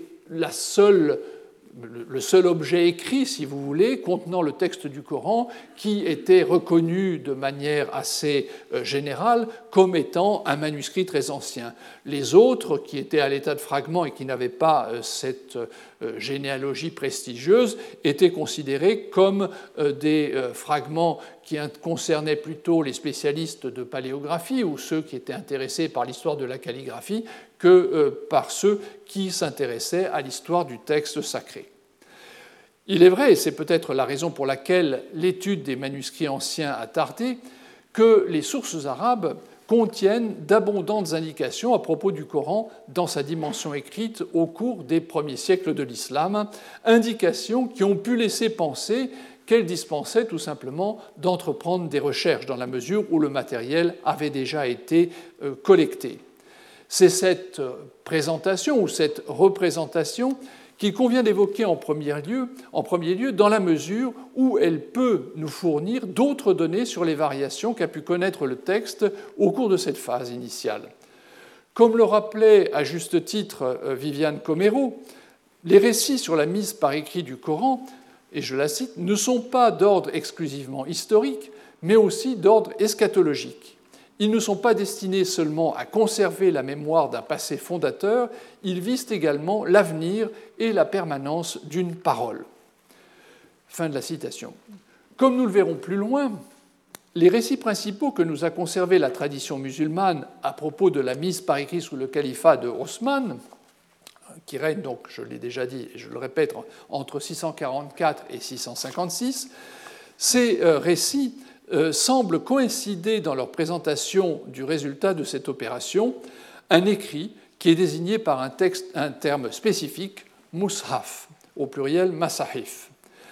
le seul objet écrit, si vous voulez, contenant le texte du Coran, qui était reconnu de manière assez générale comme étant un manuscrit très ancien. Les autres, qui étaient à l'état de fragments et qui n'avaient pas cette généalogie prestigieuse, étaient considérés comme des fragments qui concernaient plutôt les spécialistes de paléographie ou ceux qui étaient intéressés par l'histoire de la calligraphie que par ceux qui s'intéressaient à l'histoire du texte sacré. Il est vrai, et c'est peut-être la raison pour laquelle l'étude des manuscrits anciens a tardé, que les sources arabes contiennent d'abondantes indications à propos du Coran dans sa dimension écrite au cours des premiers siècles de l'islam, indications qui ont pu laisser penser qu'elle dispensait tout simplement d'entreprendre des recherches dans la mesure où le matériel avait déjà été collecté. C'est cette présentation ou cette représentation qu'il convient d'évoquer en premier lieu dans la mesure où elle peut nous fournir d'autres données sur les variations qu'a pu connaître le texte au cours de cette phase initiale. Comme le rappelait à juste titre Viviane Comero, les récits sur la mise par écrit du Coran, et je la cite, ne sont pas d'ordre exclusivement historique, mais aussi d'ordre eschatologique. Ils ne sont pas destinés seulement à conserver la mémoire d'un passé fondateur, ils visent également l'avenir et la permanence d'une parole. Fin de la citation. Comme nous le verrons plus loin, les récits principaux que nous a conservés la tradition musulmane à propos de la mise par écrit sous le califat de Osman, qui règne donc, je l'ai déjà dit et je le répète, entre 644 et 656, ces récits semblent coïncider dans leur présentation du résultat de cette opération, un écrit qui est désigné par un terme spécifique, mushaf, au pluriel masahif.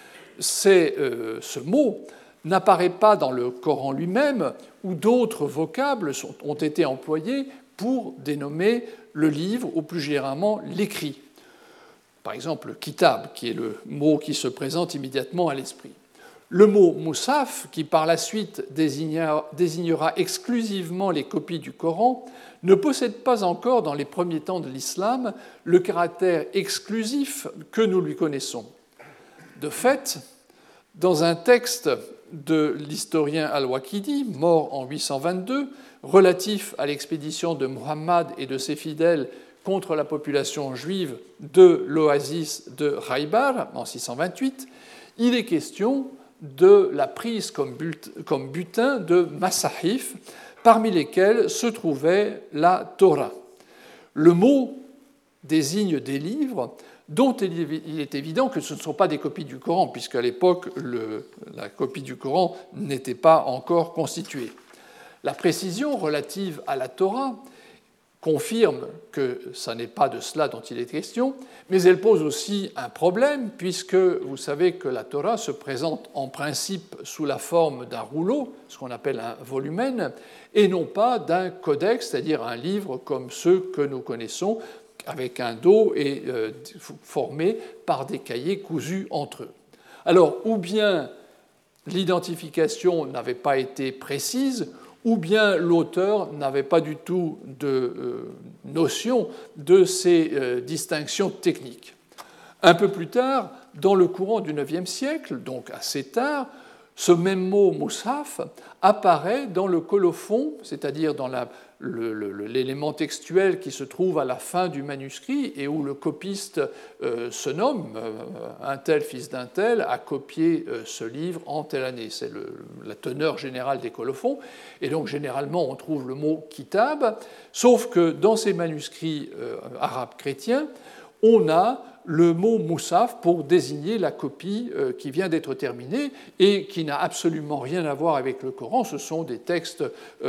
Ce mot n'apparaît pas dans le Coran lui-même, où d'autres vocables ont été employés pour dénommer le livre ou plus généralement l'écrit. Par exemple, le kitab, qui est le mot qui se présente immédiatement à l'esprit. Le mot mushaf, qui par la suite désignera exclusivement les copies du Coran, ne possède pas encore, dans les premiers temps de l'islam, le caractère exclusif que nous lui connaissons. De fait, dans un texte de l'historien Al-Waqidi, mort en 822, relatif à l'expédition de Muhammad et de ses fidèles contre la population juive de l'oasis de Khaybar en 628, il est question de la prise comme butin de Masahif, parmi lesquels se trouvait la Torah. Le mot désigne des livres dont il est évident que ce ne sont pas des copies du Coran, puisqu'à l'époque, la copie du Coran n'était pas encore constituée. La précision relative à la Torah confirme que ce n'est pas de cela dont il est question, mais elle pose aussi un problème, puisque vous savez que la Torah se présente en principe sous la forme d'un rouleau, ce qu'on appelle un volumen, et non pas d'un codex, c'est-à-dire un livre comme ceux que nous connaissons, avec un dos et formé par des cahiers cousus entre eux. Alors, ou bien l'identification n'avait pas été précise, ou bien l'auteur n'avait pas du tout de notion de ces distinctions techniques. Un peu plus tard, dans le courant du IXe siècle, donc assez tard, ce même mot mushaf apparaît dans le colophon, c'est-à-dire dans l'élément textuel qui se trouve à la fin du manuscrit et où le copiste se nomme un tel fils d'un tel a copié ce livre en telle année. C'est la teneur générale des colophons. Et donc généralement on trouve le mot kitab, sauf que dans ces manuscrits arabes chrétiens, on a le mot mushaf pour désigner la copie qui vient d'être terminée et qui n'a absolument rien à voir avec le Coran. Ce sont des textes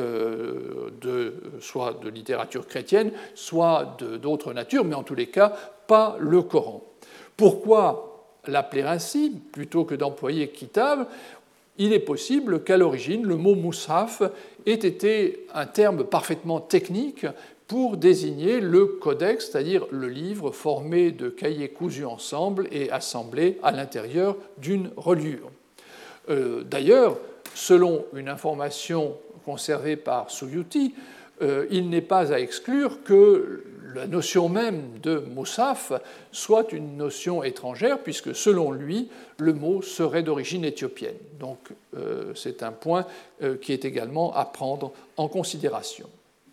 soit de littérature chrétienne, soit d'autres natures, mais en tous les cas, pas le Coran. Pourquoi l'appeler ainsi plutôt que d'employer kitab ? Il est possible qu'à l'origine, le mot mushaf ait été un terme parfaitement technique pour désigner le codex, c'est-à-dire le livre formé de cahiers cousus ensemble et assemblés à l'intérieur d'une reliure. D'ailleurs, selon une information conservée par Suyuti, il n'est pas à exclure que la notion même de mushaf soit une notion étrangère, puisque selon lui, le mot serait d'origine éthiopienne. Donc c'est un point qui est également à prendre en considération.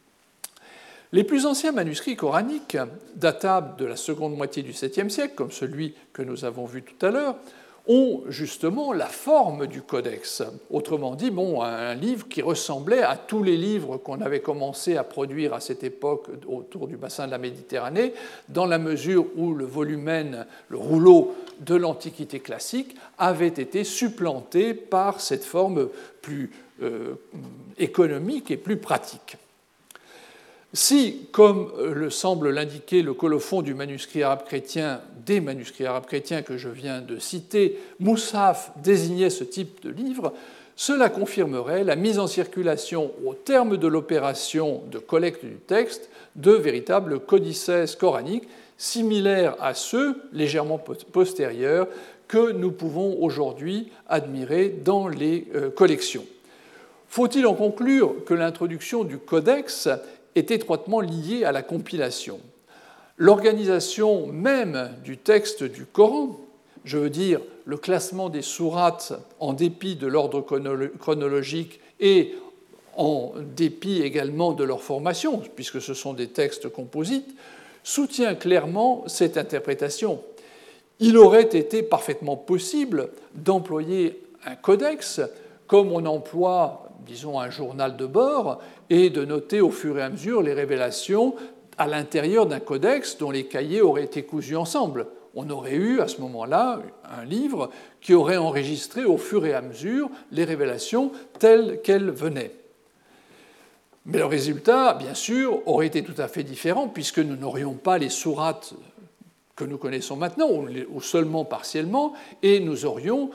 Les plus anciens manuscrits coraniques, datables de la seconde moitié du 7e siècle, comme celui que nous avons vu tout à l'heure, ont justement la forme du codex. Autrement dit, un livre qui ressemblait à tous les livres qu'on avait commencé à produire à cette époque autour du bassin de la Méditerranée, dans la mesure où le volumen, le rouleau de l'Antiquité classique avait été supplanté par cette forme plus économique et plus pratique. Si, comme le semble l'indiquer le colophon des manuscrits arabes chrétiens que je viens de citer, mushaf désignait ce type de livre, cela confirmerait la mise en circulation au terme de l'opération de collecte du texte de véritables codices coraniques similaires à ceux, légèrement postérieurs, que nous pouvons aujourd'hui admirer dans les collections. Faut-il en conclure que l'introduction du codex est étroitement liée à la compilation? L'organisation même du texte du Coran, je veux dire le classement des sourates en dépit de l'ordre chronologique et en dépit également de leur formation, puisque ce sont des textes composites, soutient clairement cette interprétation. Il aurait été parfaitement possible d'employer un codex comme on emploie, disons, un journal de bord, et de noter au fur et à mesure les révélations à l'intérieur d'un codex dont les cahiers auraient été cousus ensemble. On aurait eu à ce moment-là un livre qui aurait enregistré au fur et à mesure les révélations telles qu'elles venaient. Mais le résultat, bien sûr, aurait été tout à fait différent, puisque nous n'aurions pas les sourates que nous connaissons maintenant, ou seulement partiellement, et nous aurions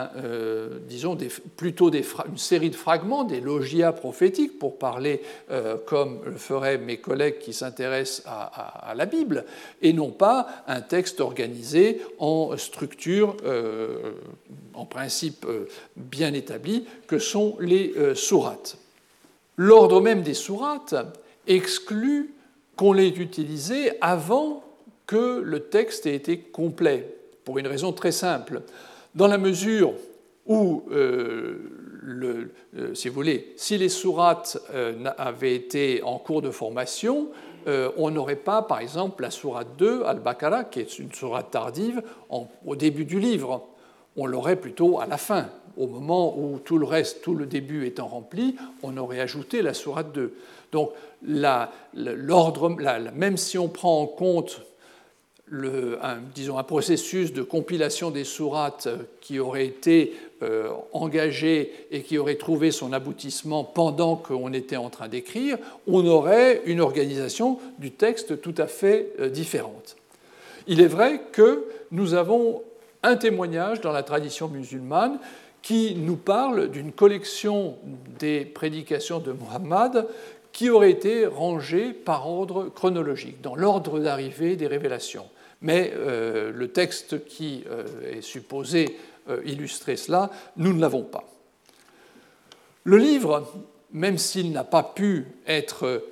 plutôt une série de fragments, des logia prophétiques, pour parler comme le feraient mes collègues qui s'intéressent à la Bible, et non pas un texte organisé en structure, en principe bien établi, que sont les sourates. L'ordre même des sourates exclut qu'on l'ait utilisé avant que le texte ait été complet, pour une raison très simple. Dans la mesure où, si vous voulez, si les sourates avaient été en cours de formation, on n'aurait pas, par exemple, la sourate 2, Al-Baqarah, qui est une sourate tardive, au début du livre. On l'aurait plutôt à la fin. Au moment où tout le reste, tout le début étant rempli, on aurait ajouté la sourate 2. Donc, l'ordre, même si on prend en compte un processus de compilation des sourates qui aurait été engagé et qui aurait trouvé son aboutissement pendant qu'on était en train d'écrire, on aurait une organisation du texte tout à fait différente. Il est vrai que nous avons un témoignage dans la tradition musulmane qui nous parle d'une collection des prédications de Muhammad qui aurait été rangée par ordre chronologique, dans l'ordre d'arrivée des révélations. Mais le texte qui est supposé illustrer cela, nous ne l'avons pas. Le livre, même s'il n'a pas pu être,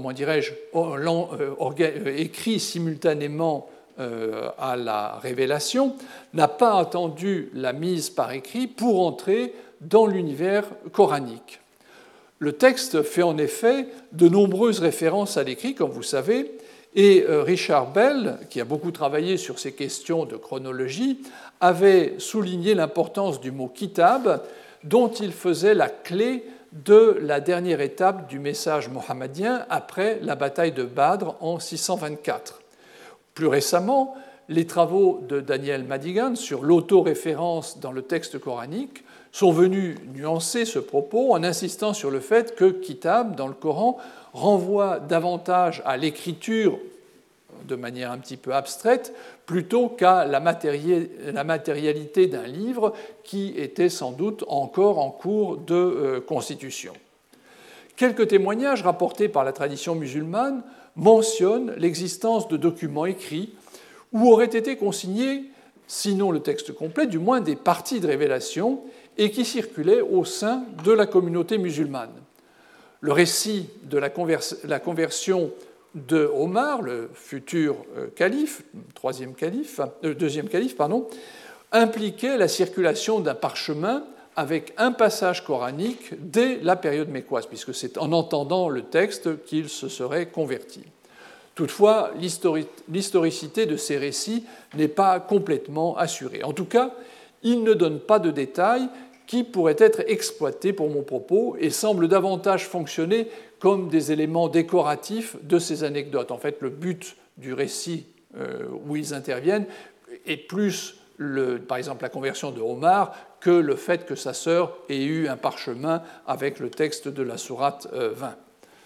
écrit simultanément à la révélation, n'a pas attendu la mise par écrit pour entrer dans l'univers coranique. Le texte fait en effet de nombreuses références à l'écrit, comme vous savez, et Richard Bell, qui a beaucoup travaillé sur ces questions de chronologie, avait souligné l'importance du mot kitab, dont il faisait la clé de la dernière étape du message mohammedien après la bataille de Badr en 624. Plus récemment, les travaux de Daniel Madigan sur l'autoréférence dans le texte coranique sont venus nuancer ce propos en insistant sur le fait que kitab, dans le Coran, renvoie davantage à l'écriture de manière un petit peu abstraite plutôt qu'à la matérialité d'un livre qui était sans doute encore en cours de constitution. Quelques témoignages rapportés par la tradition musulmane mentionnent l'existence de documents écrits où auraient été consignés, sinon le texte complet, du moins des parties de révélation, et qui circulaient au sein de la communauté musulmane. Le récit de la conversion de Omar, le futur calife, deuxième calife, impliquait la circulation d'un parchemin avec un passage coranique dès la période mécoise, puisque c'est en entendant le texte qu'il se serait converti. Toutefois, l'historicité de ces récits n'est pas complètement assurée. En tout cas, il ne donne pas de détails qui pourraient être exploités pour mon propos et semblent davantage fonctionner comme des éléments décoratifs de ces anecdotes. En fait, le but du récit où ils interviennent est plus, par exemple, la conversion de Omar que le fait que sa sœur ait eu un parchemin avec le texte de la sourate 20.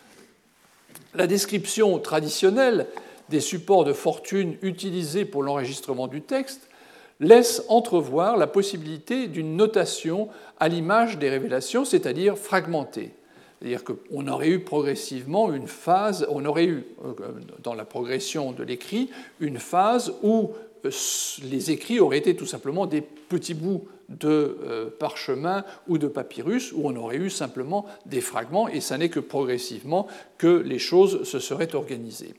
La description traditionnelle des supports de fortune utilisés pour l'enregistrement du texte laisse entrevoir la possibilité d'une notation à l'image des révélations, c'est-à-dire fragmentée. C'est-à-dire qu'on aurait eu progressivement une phase, on aurait eu dans la progression de l'écrit une phase où les écrits auraient été tout simplement des petits bouts de parchemin ou de papyrus, où on aurait eu simplement des fragments, et ce n'est que progressivement que les choses se seraient organisées.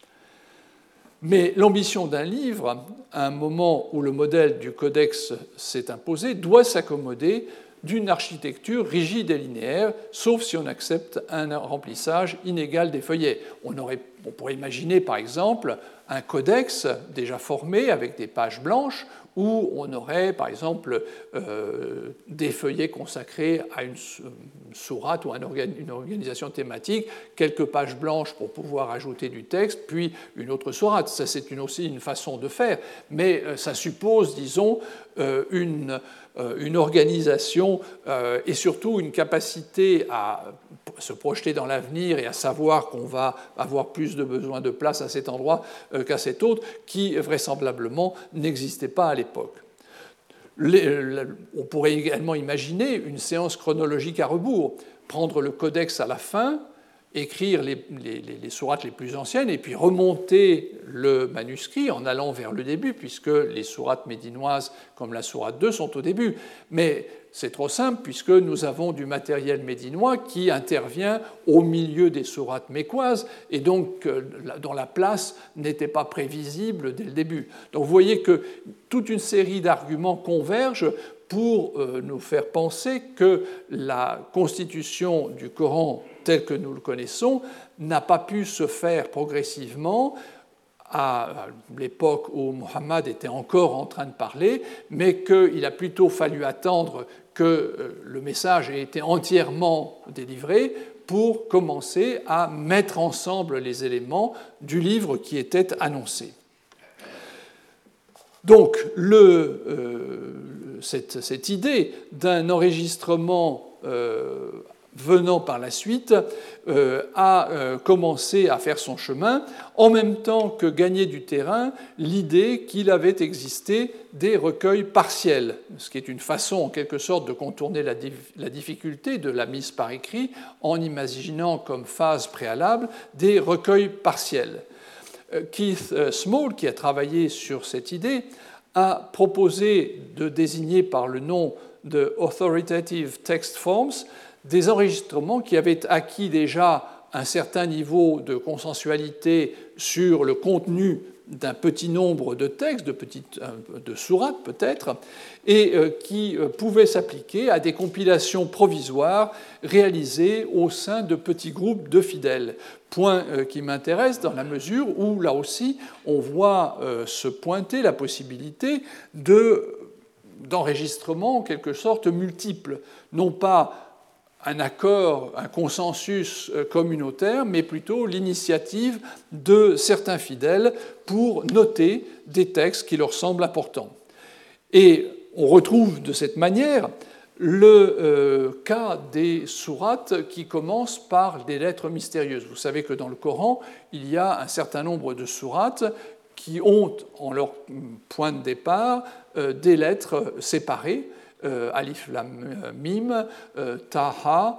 Mais l'ambition d'un livre, à un moment où le modèle du codex s'est imposé, doit s'accommoder d'une architecture rigide et linéaire, sauf si on accepte un remplissage inégal des feuillets. On pourrait imaginer, par exemple, un codex déjà formé avec des pages blanches, où on aurait, par exemple, des feuillets consacrés à une sourate ou à une organisation thématique, quelques pages blanches pour pouvoir ajouter du texte, puis une autre sourate. Ça, c'est aussi une façon de faire, mais ça suppose, disons, une organisation et surtout une capacité à se projeter dans l'avenir et à savoir qu'on va avoir plus de besoin de place à cet endroit qu'à cet autre, qui vraisemblablement n'existait pas à l'époque. On pourrait également imaginer une séance chronologique à rebours, prendre le codex à la fin, écrire les sourates les plus anciennes et puis remonter le manuscrit en allant vers le début, puisque les sourates médinoises comme la sourate 2 sont au début. Mais c'est trop simple, puisque nous avons du matériel médinois qui intervient au milieu des sourates mécoises et donc dont la place n'était pas prévisible dès le début. Donc vous voyez que toute une série d'arguments convergent pour nous faire penser que la constitution du Coran tel que nous le connaissons n'a pas pu se faire progressivement à l'époque où Muhammad était encore en train de parler, mais qu'il a plutôt fallu attendre que le message ait été entièrement délivré pour commencer à mettre ensemble les éléments du livre qui était annoncé. Donc, cette idée d'un enregistrement venant par la suite a commencé à faire son chemin, en même temps que gagner du terrain l'idée qu'il avait existé des recueils partiels, ce qui est une façon en quelque sorte de contourner la difficulté de la mise par écrit en imaginant comme phase préalable des recueils partiels. Keith Small, qui a travaillé sur cette idée, a proposé de désigner par le nom de Authoritative Text Forms des enregistrements qui avaient acquis déjà un certain niveau de consensualité sur le contenu d'un petit nombre de textes, de sourates peut-être, et qui pouvaient s'appliquer à des compilations provisoires réalisées au sein de petits groupes de fidèles. Point qui m'intéresse dans la mesure où, là aussi, on voit se pointer la possibilité d'enregistrements en quelque sorte multiples, non pas un accord, un consensus communautaire, mais plutôt l'initiative de certains fidèles pour noter des textes qui leur semblent importants. Et on retrouve de cette manière le cas des sourates qui commencent par des lettres mystérieuses. Vous savez que dans le Coran, il y a un certain nombre de sourates qui ont en leur point de départ des lettres séparées, Alif Lam Mim, Taha,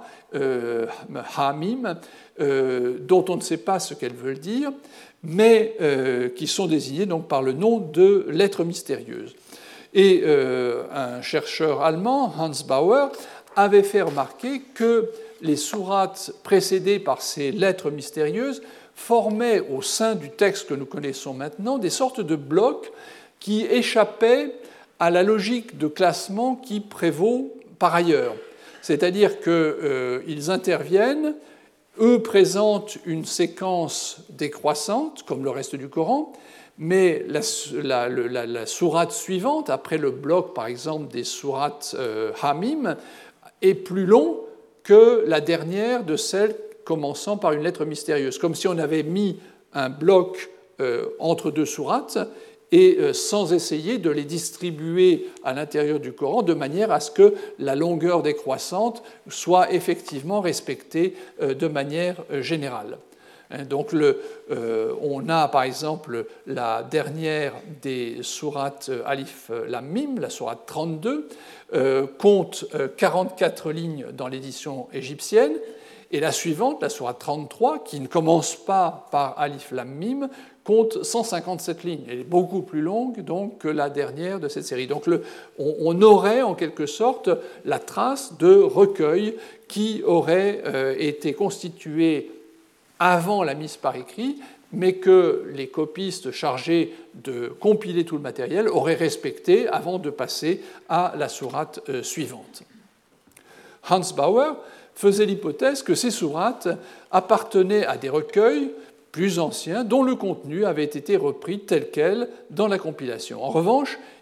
Hamim, dont on ne sait pas ce qu'elles veulent dire, mais qui sont désignées donc par le nom de lettres mystérieuses. Et un chercheur allemand, Hans Bauer, avait fait remarquer que les sourates précédées par ces lettres mystérieuses formaient au sein du texte que nous connaissons maintenant des sortes de blocs qui échappaient à la logique de classement qui prévaut par ailleurs. C'est-à-dire qu'ils interviennent, eux présentent une séquence décroissante, comme le reste du Coran, mais la sourate suivante, après le bloc par exemple des sourates Hamim, est plus long que la dernière de celles commençant par une lettre mystérieuse, comme si on avait mis un bloc entre deux sourates et sans essayer de les distribuer à l'intérieur du Coran de manière à ce que la longueur décroissante soit effectivement respectée de manière générale. Donc on a par exemple la dernière des sourates Alif Lam Mim, la sourate 32, compte 44 lignes dans l'édition égyptienne, et la suivante, la sourate 33, qui ne commence pas par Alif Lam Mim, compte 157 lignes. Elle est beaucoup plus longue donc, que la dernière de cette série. Donc on aurait en quelque sorte la trace de recueils qui auraient été constitués avant la mise par écrit, mais que les copistes chargés de compiler tout le matériel auraient respecté avant de passer à la sourate suivante. Hans Bauer faisait l'hypothèse que ces sourates appartenaient à des recueils plus anciens dont le contenu avait été repris tel quel dans la compilation. En revanche,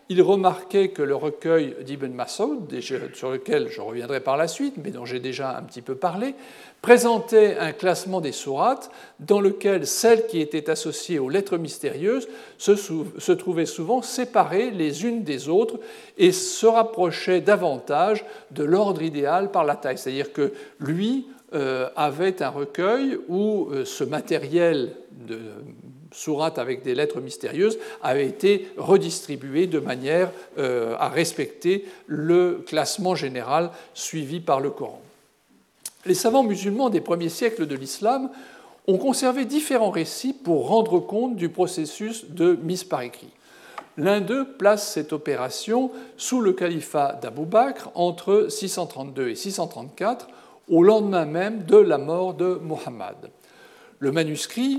il remarquait que le recueil d'Ibn Mas'ud, sur lequel je reviendrai par la suite, mais dont j'ai déjà un petit peu parlé, présentait un classement des sourates dans lequel celles qui étaient associées aux lettres mystérieuses se trouvaient souvent séparées les unes des autres et se rapprochaient davantage de l'ordre idéal par la taille. C'est-à-dire que lui avait un recueil où ce matériel de sourates avec des lettres mystérieuses avait été redistribué de manière à respecter le classement général suivi par le Coran. Les savants musulmans des premiers siècles de l'islam ont conservé différents récits pour rendre compte du processus de mise par écrit. L'un d'eux place cette opération sous le califat d'Abou Bakr entre 632 et 634, au lendemain même de la mort de Muhammad. Le manuscrit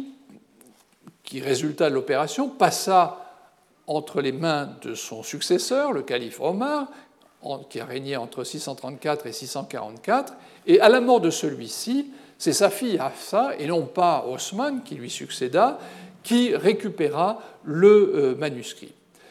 qui résulta de l'opération passa entre les mains de son successeur, le calife Omar, qui a régné entre 634 et 644, et à la mort de celui-ci, c'est sa fille Hafsa, et non pas Osman, qui lui succéda, qui récupéra le manuscrit.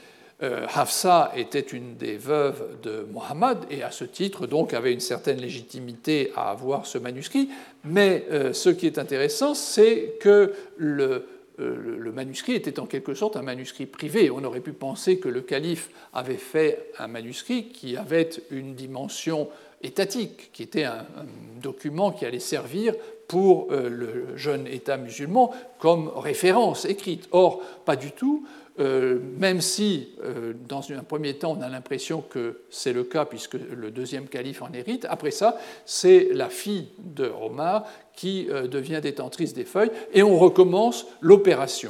Hafsa était une des veuves de Muhammad et à ce titre donc avait une certaine légitimité à avoir ce manuscrit, mais ce qui est intéressant, c'est que le manuscrit était en quelque sorte un manuscrit privé. On aurait pu penser que le calife avait fait un manuscrit qui avait une dimension étatique, qui était un document qui allait servir pour le jeune État musulman comme référence écrite. Or, pas du tout. Même si, dans un premier temps, on a l'impression que c'est le cas, puisque le deuxième calife en hérite, après ça, c'est la fille de Omar qui devient détentrice des feuilles, et on recommence l'opération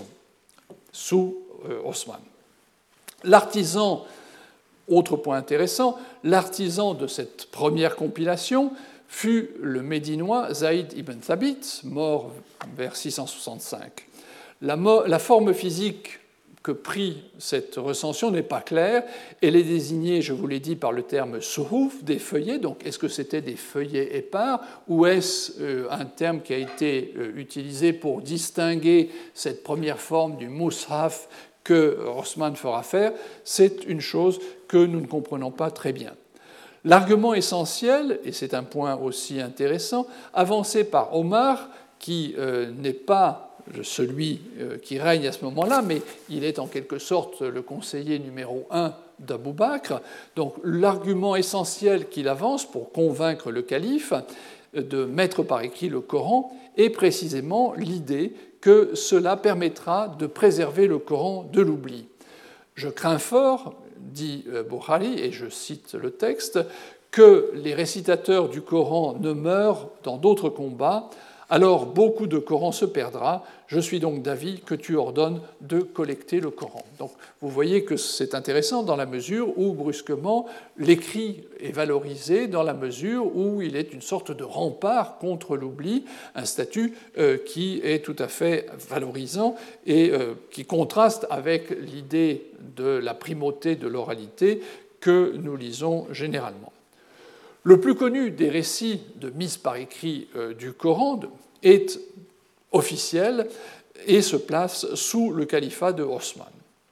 sous Osman. L'artisan, autre point intéressant, l'artisan de cette première compilation fut le Médinois Zaïd ibn Thabit, mort vers 665. La forme physique que prit cette recension n'est pas claire. Elle est désignée, je vous l'ai dit, par le terme suhuf, des feuillets. Donc, est-ce que c'était des feuillets épars ou est-ce un terme qui a été utilisé pour distinguer cette première forme du mushaf que Osman fera faire? C'est une chose que nous ne comprenons pas très bien. L'argument essentiel, et c'est un point aussi intéressant, avancé par Omar, qui n'est pas celui qui règne à ce moment-là, mais il est en quelque sorte le conseiller numéro 1 d'Abou Bakr. Donc l'argument essentiel qu'il avance pour convaincre le calife de mettre par écrit le Coran est précisément l'idée que cela permettra de préserver le Coran de l'oubli. Je crains fort, dit Bukhari, et je cite le texte, que les récitateurs du Coran ne meurent dans d'autres combats, alors beaucoup de Coran se perdra. Je suis donc d'avis que tu ordonnes de collecter le Coran. Donc vous voyez que c'est intéressant dans la mesure où, brusquement, l'écrit est valorisé, dans la mesure où il est une sorte de rempart contre l'oubli, un statut qui est tout à fait valorisant et qui contraste avec l'idée de la primauté de l'oralité que nous lisons généralement. Le plus connu des récits de mise par écrit du Coran est officiel et se place sous le califat de Osman.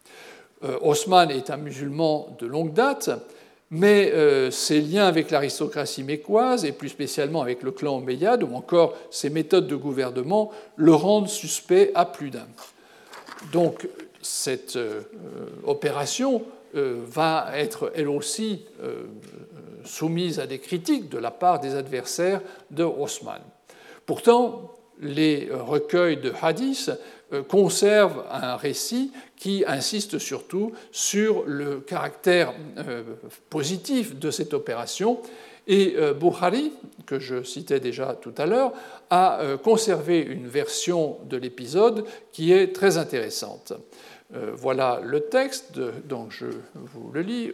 Osman est un musulman de longue date, mais ses liens avec l'aristocratie mécoise, et plus spécialement avec le clan omeyyade, ou encore ses méthodes de gouvernement, le rendent suspect à plus d'un. Donc cette opération va être, elle aussi, soumise à des critiques de la part des adversaires de Osman. Pourtant, les recueils de hadiths conservent un récit qui insiste surtout sur le caractère positif de cette opération. Et Bukhari, que je citais déjà tout à l'heure, a conservé une version de l'épisode qui est très intéressante. Voilà le texte, donc je vous le lis.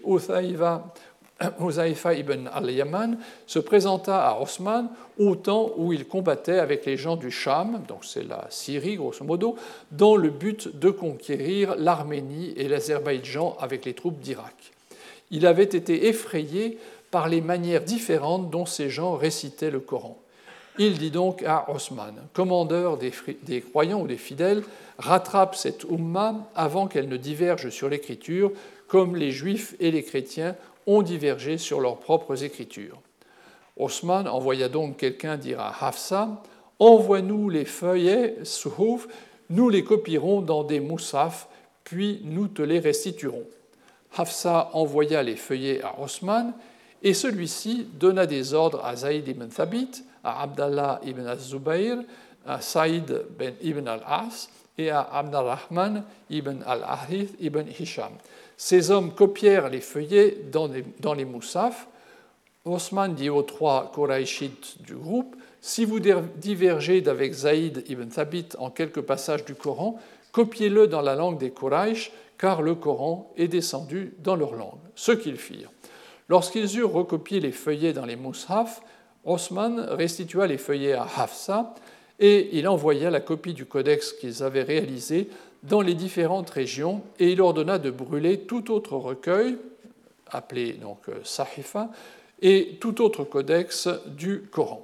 Huzaifa ibn al-Yaman se présenta à Osman au temps où il combattait avec les gens du Cham, donc c'est la Syrie grosso modo, dans le but de conquérir l'Arménie et l'Azerbaïdjan avec les troupes d'Irak. Il avait été effrayé par les manières différentes dont ces gens récitaient le Coran. Il dit donc à Osman, commandeur des croyants ou des fidèles, rattrape cette Ummah avant qu'elle ne diverge sur l'écriture, comme les Juifs et les chrétiens ont divergé sur leurs propres écritures. Osman envoya donc quelqu'un dire à Hafsa « Envoie-nous les feuillets, suhuf, nous les copierons dans des moussaf, puis nous te les restituerons. » Hafsa envoya les feuillets à Osman, et celui-ci donna des ordres à Zaïd ibn Thabit, à Abdallah ibn al-Zubayr, à Saïd ibn al-As et à Abdurrahman ibn al-Harith ibn Hisham. Ces hommes copièrent les feuillets dans les moussaf. Osman dit aux 3 Qurayshites du groupe « Si vous divergez d'avec Zaïd ibn Thabit en quelques passages du Coran, copiez-le dans la langue des Quraysh, car le Coran est descendu dans leur langue. » Ce qu'ils firent. Lorsqu'ils eurent recopié les feuillets dans les moushaf, Osman restitua les feuillets à Hafsa et il envoya la copie du codex qu'ils avaient réalisé dans les différentes régions et il ordonna de brûler tout autre recueil, appelé donc Sahifa, et tout autre codex du Coran.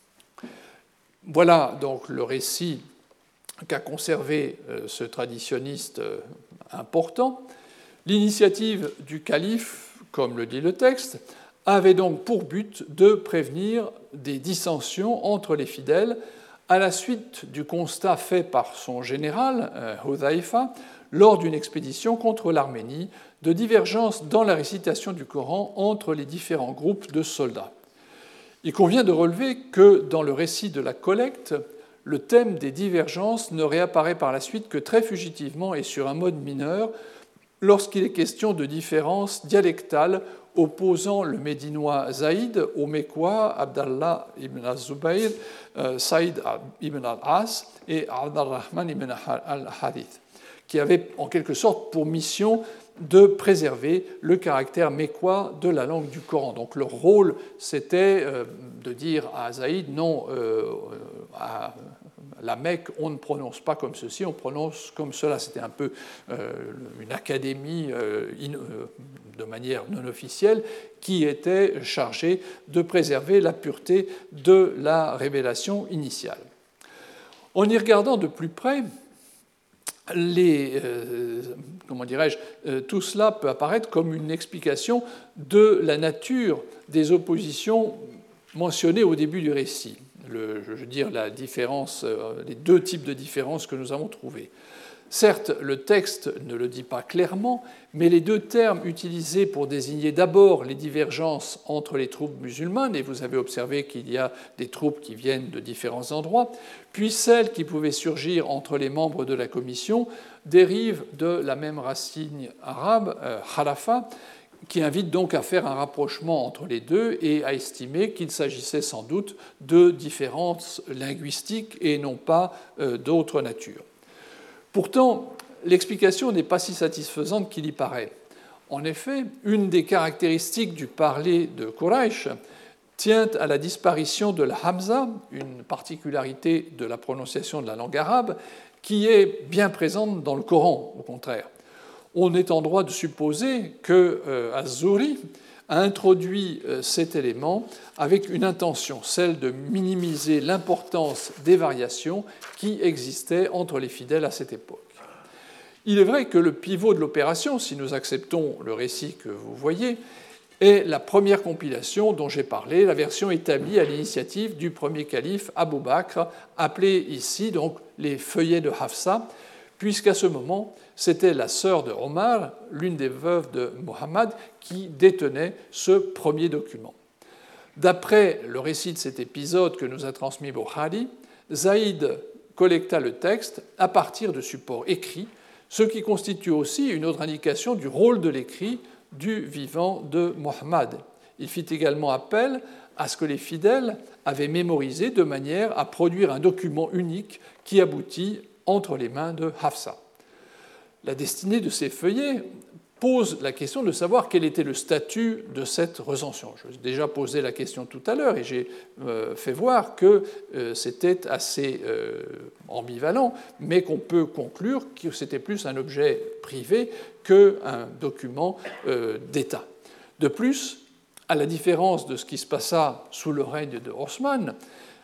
Voilà donc le récit qu'a conservé ce traditionniste important. L'initiative du calife, comme le dit le texte, avait donc pour but de prévenir des dissensions entre les fidèles à la suite du constat fait par son général, Hudhaifa, lors d'une expédition contre l'Arménie, de divergences dans la récitation du Coran entre les différents groupes de soldats. Il convient de relever que dans le récit de la collecte, le thème des divergences ne réapparaît par la suite que très fugitivement et sur un mode mineur lorsqu'il est question de différences dialectales opposant le médinois Zaïd au mécois Abdallah ibn al-Zubayr, Saïd ibn al-As et Abdurrahman ibn al-Harith, qui avaient en quelque sorte pour mission de préserver le caractère mécois de la langue du Coran. Donc leur rôle, c'était de dire à Zaïd, non, à la Mecque, on ne prononce pas comme ceci, on prononce comme cela. C'était un peu une académie de manière non officielle qui était chargée de préserver la pureté de la révélation initiale. En y regardant de plus près, tout cela peut apparaître comme une explication de la nature des oppositions mentionnées au début du récit. La différence, les deux types de différences que nous avons trouvés. Certes, le texte ne le dit pas clairement, mais les deux termes utilisés pour désigner d'abord les divergences entre les troupes musulmanes, et vous avez observé qu'il y a des troupes qui viennent de différents endroits, puis celles qui pouvaient surgir entre les membres de la commission, dérivent de la même racine arabe, khalafa, qui invite donc à faire un rapprochement entre les deux et à estimer qu'il s'agissait sans doute de différences linguistiques et non pas d'autre nature. Pourtant, l'explication n'est pas si satisfaisante qu'il y paraît. En effet, une des caractéristiques du parler de Quraysh tient à la disparition de la hamza, une particularité de la prononciation de la langue arabe, qui est bien présente dans le Coran, au contraire. On est en droit de supposer que Az-Zuhri a introduit cet élément avec une intention, celle de minimiser l'importance des variations qui existaient entre les fidèles à cette époque. Il est vrai que le pivot de l'opération, si nous acceptons le récit que vous voyez, est la première compilation dont j'ai parlé, la version établie à l'initiative du premier calife Abou Bakr, appelé ici donc les feuillets de Hafsa, puisqu'à ce moment, c'était la sœur de Omar, l'une des veuves de Mohammed, qui détenait ce premier document. D'après le récit de cet épisode que nous a transmis Bukhari, Zaïd collecta le texte à partir de supports écrits, ce qui constitue aussi une autre indication du rôle de l'écrit du vivant de Mohammed. Il fit également appel à ce que les fidèles avaient mémorisé de manière à produire un document unique qui aboutit entre les mains de Hafsa. La destinée de ces feuillets pose la question de savoir quel était le statut de cette recension. Je vous ai déjà posé la question tout à l'heure et j'ai fait voir que c'était assez ambivalent, mais qu'on peut conclure que c'était plus un objet privé qu'un document d'État. De plus, à la différence de ce qui se passa sous le règne de Osman,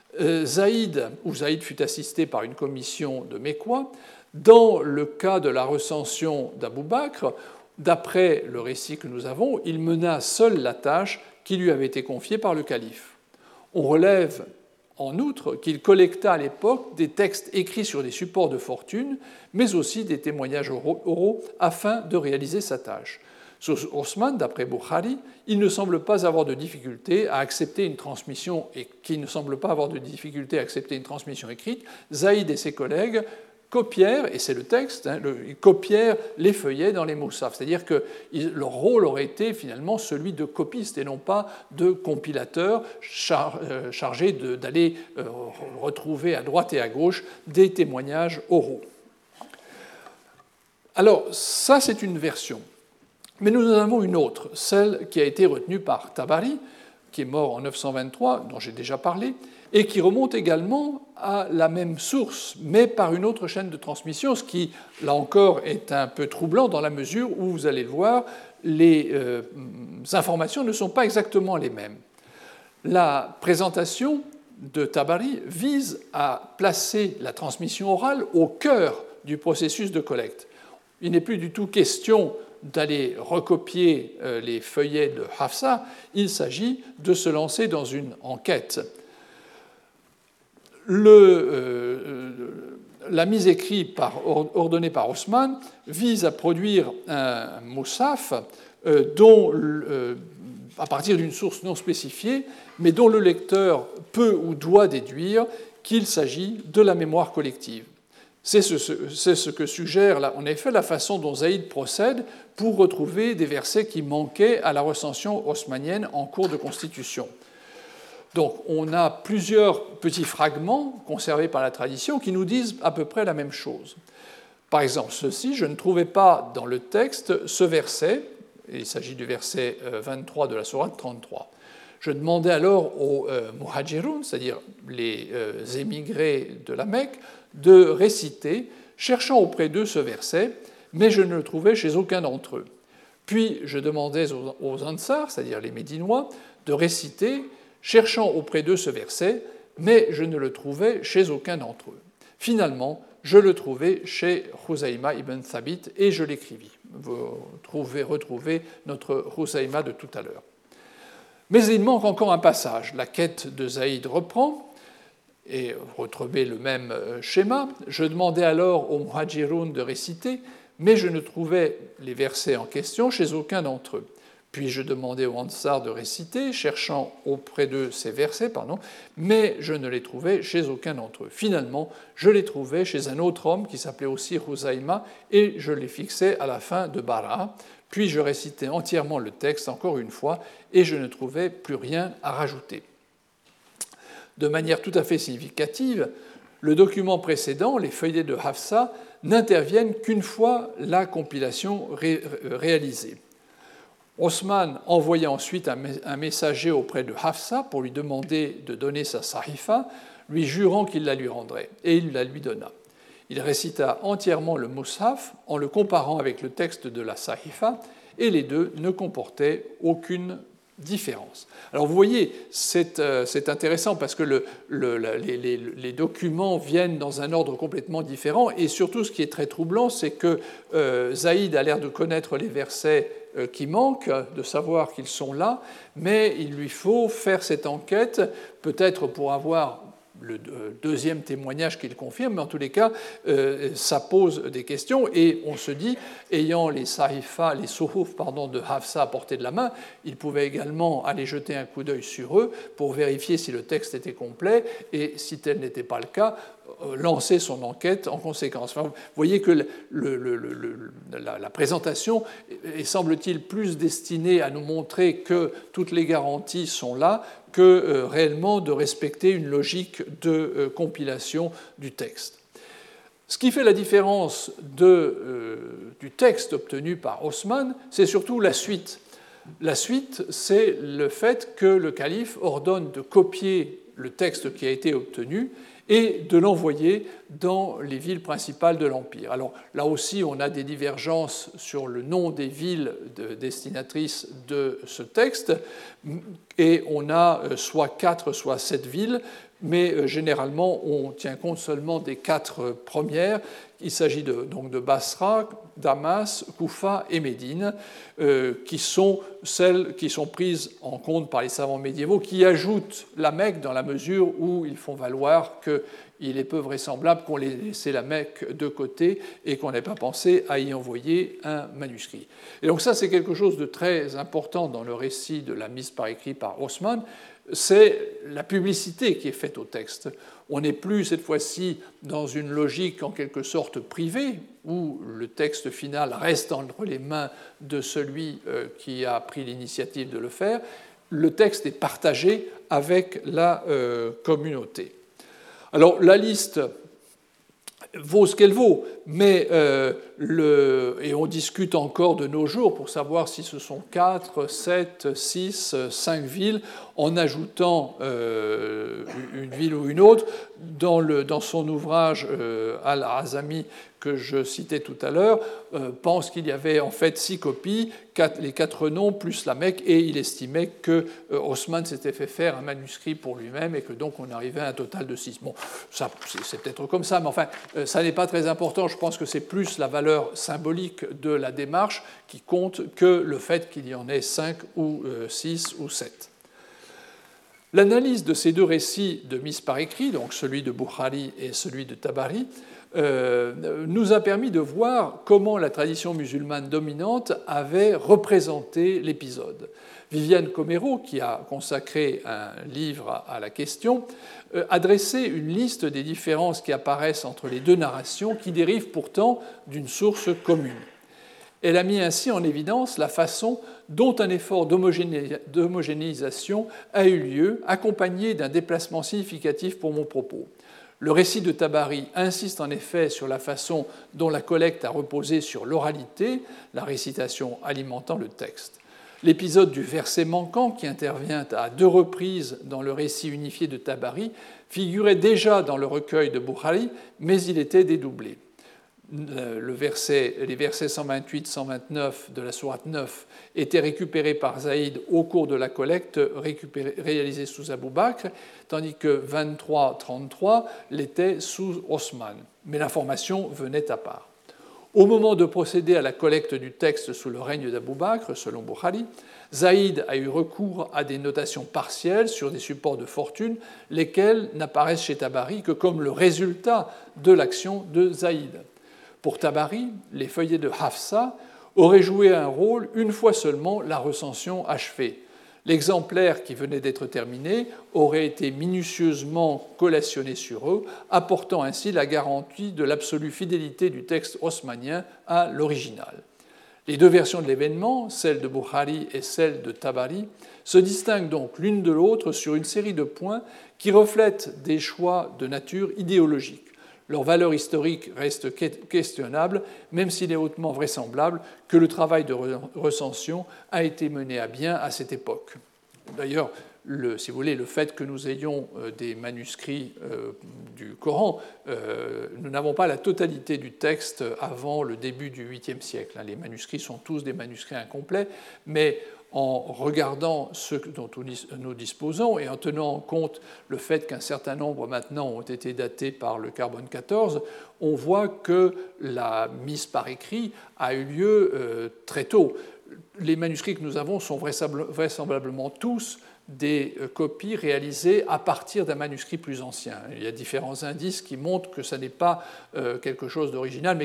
Zaïd fut assisté par une commission de Mécois. Dans le cas de la recension d'Abou Bakr, D'après le récit que nous avons, il mena seul la tâche qui lui avait été confiée par le calife. On relève en outre qu'il collecta à l'époque des textes écrits sur des supports de fortune, mais aussi des témoignages oraux afin de réaliser sa tâche. Sur Osman, d'après Bukhari, il ne semble pas avoir de difficulté à accepter une transmission et qui ne semble pas avoir de difficulté à accepter une transmission écrite. Zaïd et ses collègues copièrent, et c'est le texte, ils copièrent les feuillets dans les moussaf. C'est-à-dire que leur rôle aurait été finalement celui de copiste et non pas de compilateur chargé d'aller retrouver à droite et à gauche des témoignages oraux. Alors, ça, c'est une version. Mais nous en avons une autre, celle qui a été retenue par Tabari, qui est mort en 923, dont j'ai déjà parlé, et qui remonte également à la même source, mais par une autre chaîne de transmission, ce qui, là encore, est un peu troublant dans la mesure où, vous allez le voir, les informations ne sont pas exactement les mêmes. La présentation de Tabari vise à placer la transmission orale au cœur du processus de collecte. Il n'est plus du tout question d'aller recopier les feuillets de Hafsa, il s'agit de se lancer dans une enquête. La mise écrite ordonnée par Osman vise à produire un moussaf à partir d'une source non spécifiée, mais dont le lecteur peut ou doit déduire qu'il s'agit de la mémoire collective. C'est ce que suggère en effet la façon dont Zaïd procède pour retrouver des versets qui manquaient à la recension haussmannienne en cours de constitution. Donc on a plusieurs petits fragments conservés par la tradition qui nous disent à peu près la même chose. Par exemple, ceci, je ne trouvais pas dans le texte ce verset, il s'agit du verset 23 de la sourate 33. Je demandais alors aux muhajiroun, c'est-à-dire les émigrés de la Mecque, de réciter, cherchant auprès d'eux ce verset, mais je ne le trouvais chez aucun d'entre eux. Puis je demandais aux Ansar, c'est-à-dire les Médinois, de réciter, cherchant auprès d'eux ce verset, mais je ne le trouvais chez aucun d'entre eux. Finalement, je le trouvais chez Khuzaïma ibn Thabit et je l'écrivis. Vous retrouvez notre Khuzaïma de tout à l'heure. Mais il manque encore un passage. La quête de Zaïd reprend, et vous retrouvez le même schéma. Je demandais alors aux muhajiroun de réciter, mais je ne trouvais les versets en question chez aucun d'entre eux. Puis je demandais aux Ansar de réciter, cherchant auprès d'eux ces versets, mais je ne les trouvais chez aucun d'entre eux. Finalement, je les trouvais chez un autre homme qui s'appelait aussi Khuzaïma, et je les fixais à la fin de Bara. Puis je récitais entièrement le texte encore une fois, et je ne trouvais plus rien à rajouter. De manière tout à fait significative, le document précédent, les feuillets de Hafsa, n'interviennent qu'une fois la compilation réalisée. Osman envoya ensuite un messager auprès de Hafsa pour lui demander de donner sa sahifa, lui jurant qu'il la lui rendrait, et il la lui donna. Il récita entièrement le mushaf en le comparant avec le texte de la sahifa, et les deux ne comportaient aucune différence. Alors vous voyez, c'est intéressant parce que les documents viennent dans un ordre complètement différent, et surtout ce qui est très troublant, c'est que Zaïd a l'air de connaître les versets qui manquent, de savoir qu'ils sont là, mais il lui faut faire cette enquête, peut-être pour avoir le deuxième témoignage qu'il confirme, mais en tous les cas, ça pose des questions, et on se dit, ayant les sahifa, les suhuf, de Hafsa à portée de la main, il pouvait également aller jeter un coup d'œil sur eux pour vérifier si le texte était complet, et si tel n'était pas le cas, lancer son enquête en conséquence. Enfin, vous voyez que la présentation est, semble-t-il, plus destinée à nous montrer que toutes les garanties sont là que réellement de respecter une logique de compilation du texte. Ce qui fait la différence du texte obtenu par Osman, c'est surtout la suite. La suite, c'est le fait que le calife ordonne de copier le texte qui a été obtenu et de l'envoyer dans les villes principales de l'Empire. Alors là aussi, on a des divergences sur le nom des villes destinatrices de ce texte, et on a soit 4, soit 7 villes mais généralement on tient compte seulement des 4 premières. Il s'agit donc de Basra, Damas, Koufa et Médine, qui sont celles qui sont prises en compte par les savants médiévaux, qui ajoutent la Mecque dans la mesure où ils font valoir qu'il est peu vraisemblable qu'on ait laissé la Mecque de côté et qu'on n'ait pas pensé à y envoyer un manuscrit. Et donc ça, c'est quelque chose de très important dans le récit de la mise par écrit par Haussmann, c'est la publicité qui est faite au texte. On n'est plus cette fois-ci dans une logique en quelque sorte privée, où le texte final reste entre les mains de celui qui a pris l'initiative de le faire. Le texte est partagé avec la communauté. Alors la liste vaut ce qu'elle vaut, mais et on discute encore de nos jours pour savoir si ce sont 4, 7, 6, 5 villes, en ajoutant une ville ou une autre. Dans son ouvrage Al-Azami, que je citais tout à l'heure, pense qu'il y avait en fait 6 copies, les 4 noms plus la Mecque, et il estimait que Haussmann s'était fait faire un manuscrit pour lui-même et que donc on arrivait à un total de 6. Bon, ça, c'est peut-être comme ça, mais enfin, ça n'est pas très important. Je pense que c'est plus la valeur symbolique de la démarche qui compte que le fait qu'il y en ait 5 ou 6 ou 7. L'analyse de ces 2 récits de mise par écrit, donc celui de Bukhari et celui de Tabari, nous a permis de voir comment la tradition musulmane dominante avait représenté l'épisode. Viviane Comero, qui a consacré un livre à la question, a dressé une liste des différences qui apparaissent entre les 2 narrations, qui dérivent pourtant d'une source commune. Elle a mis ainsi en évidence la façon dont un effort d'homogénéisation a eu lieu, accompagné d'un déplacement significatif pour mon propos. Le récit de Tabari insiste en effet sur la façon dont la collecte a reposé sur l'oralité, la récitation alimentant le texte. L'épisode du verset manquant, qui intervient à 2 reprises dans le récit unifié de Tabari, figurait déjà dans le recueil de Bukhari, mais il était dédoublé. Les versets 128-129 de la sourate 9 étaient récupérés par Zaïd au cours de la collecte réalisée sous Abou Bakr, tandis que 23-33 l'étaient sous Osman. Mais l'information venait à part. Au moment de procéder à la collecte du texte sous le règne d'Abou Bakr, selon Bukhari, Zaïd a eu recours à des notations partielles sur des supports de fortune, lesquels n'apparaissent chez Tabari que comme le résultat de l'action de Zaïd. Pour Tabari, les feuillets de Hafsa auraient joué un rôle une fois seulement la recension achevée. L'exemplaire qui venait d'être terminé aurait été minutieusement collationné sur eux, apportant ainsi la garantie de l'absolue fidélité du texte haussmannien à l'original. Les 2 versions de l'événement, celle de Bukhari et celle de Tabari, se distinguent donc l'une de l'autre sur une série de points qui reflètent des choix de nature idéologique. Leur valeur historique reste questionnable, même s'il est hautement vraisemblable que le travail de recension a été mené à bien à cette époque. D'ailleurs, si vous voulez, le fait que nous ayons des manuscrits du Coran, nous n'avons pas la totalité du texte avant le début du 8e siècle. Les manuscrits sont tous des manuscrits incomplets, mais en regardant ce dont nous disposons et en tenant en compte le fait qu'un certain nombre maintenant ont été datés par le carbone 14, on voit que la mise par écrit a eu lieu très tôt. Les manuscrits que nous avons sont vraisemblablement tous des copies réalisées à partir d'un manuscrit plus ancien. Il y a différents indices qui montrent que ce n'est pas quelque chose d'original, mais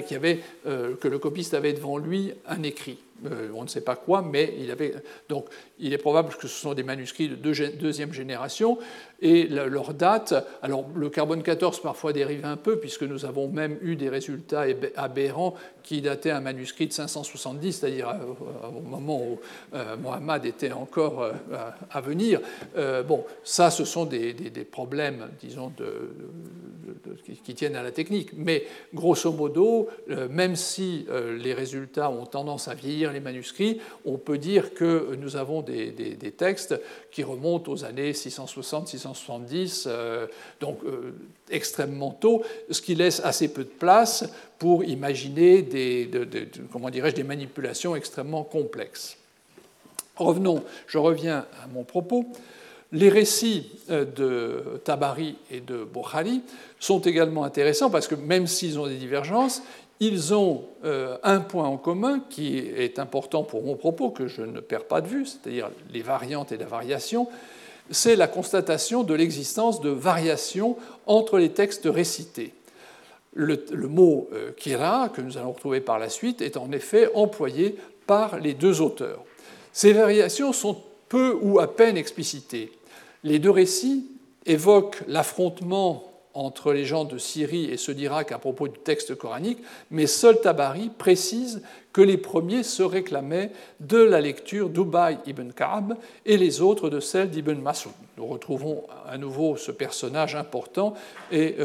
que le copiste avait devant lui un écrit. On ne sait pas quoi, mais donc il est probable que ce sont des manuscrits de 2e génération, et leur date, alors le carbone 14 parfois dérive un peu, puisque nous avons même eu des résultats aberrants qui dataient un manuscrit de 570, c'est-à-dire au moment où Mohammed était encore à venir. Bon, ça, ce sont des problèmes, disons, qui tiennent à la technique, mais grosso modo, même si les résultats ont tendance à vieillir les manuscrits, on peut dire que nous avons des textes qui remontent aux années 660-670, donc extrêmement tôt, ce qui laisse assez peu de place pour imaginer des manipulations extrêmement complexes. Je reviens à mon propos. Les récits de Tabari et de Bukhari sont également intéressants parce que même s'ils ont des divergences, ils ont un point en commun qui est important pour mon propos, que je ne perds pas de vue, c'est-à-dire les variantes et la variation, c'est la constatation de l'existence de variations entre les textes récités. Le mot kira, que nous allons retrouver par la suite, est en effet employé par les deux auteurs. Ces variations sont peu ou à peine explicitées. Les deux récits évoquent l'affrontement entre les gens de Syrie et ceux d'Irak à propos du texte coranique, mais seul Tabari précise que les premiers se réclamaient de la lecture d'Ubay ibn Ka'b et les autres de celle d'Ibn Mas'ud. Nous retrouvons à nouveau ce personnage important et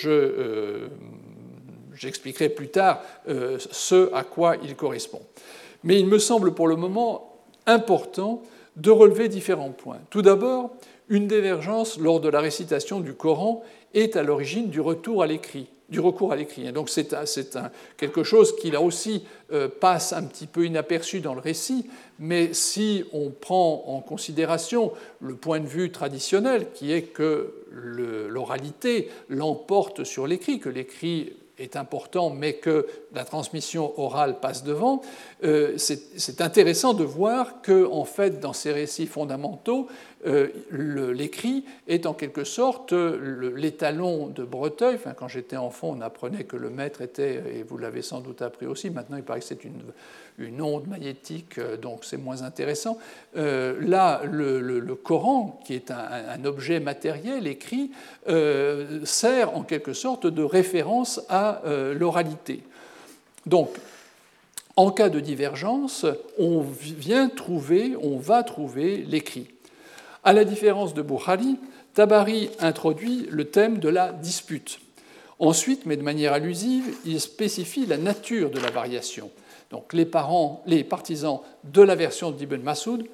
j'expliquerai plus tard ce à quoi il correspond. Mais il me semble pour le moment important de relever différents points. Tout d'abord, une divergence lors de la récitation du Coran est à l'origine du recours à l'écrit. Et donc c'est quelque chose qui, là aussi, passe un petit peu inaperçu dans le récit, mais si on prend en considération le point de vue traditionnel, qui est que l'oralité l'emporte sur l'écrit, que l'écrit est important, mais que la transmission orale passe devant, c'est intéressant de voir que, en fait, dans ces récits fondamentaux, l'écrit est en quelque sorte l'étalon de Breteuil. Enfin, quand j'étais enfant, on apprenait que le maître était, et vous l'avez sans doute appris aussi, maintenant il paraît que c'est une onde magnétique, donc c'est moins intéressant. Là, le Coran, qui est un objet matériel écrit, sert en quelque sorte de référence à l'oralité. Donc, en cas de divergence, on va trouver l'écrit. À la différence de Bukhari, Tabari introduit le thème de la dispute. Ensuite, mais de manière allusive, il spécifie la nature de la variation. Donc les partisans de la version d'Ibn Mas'ud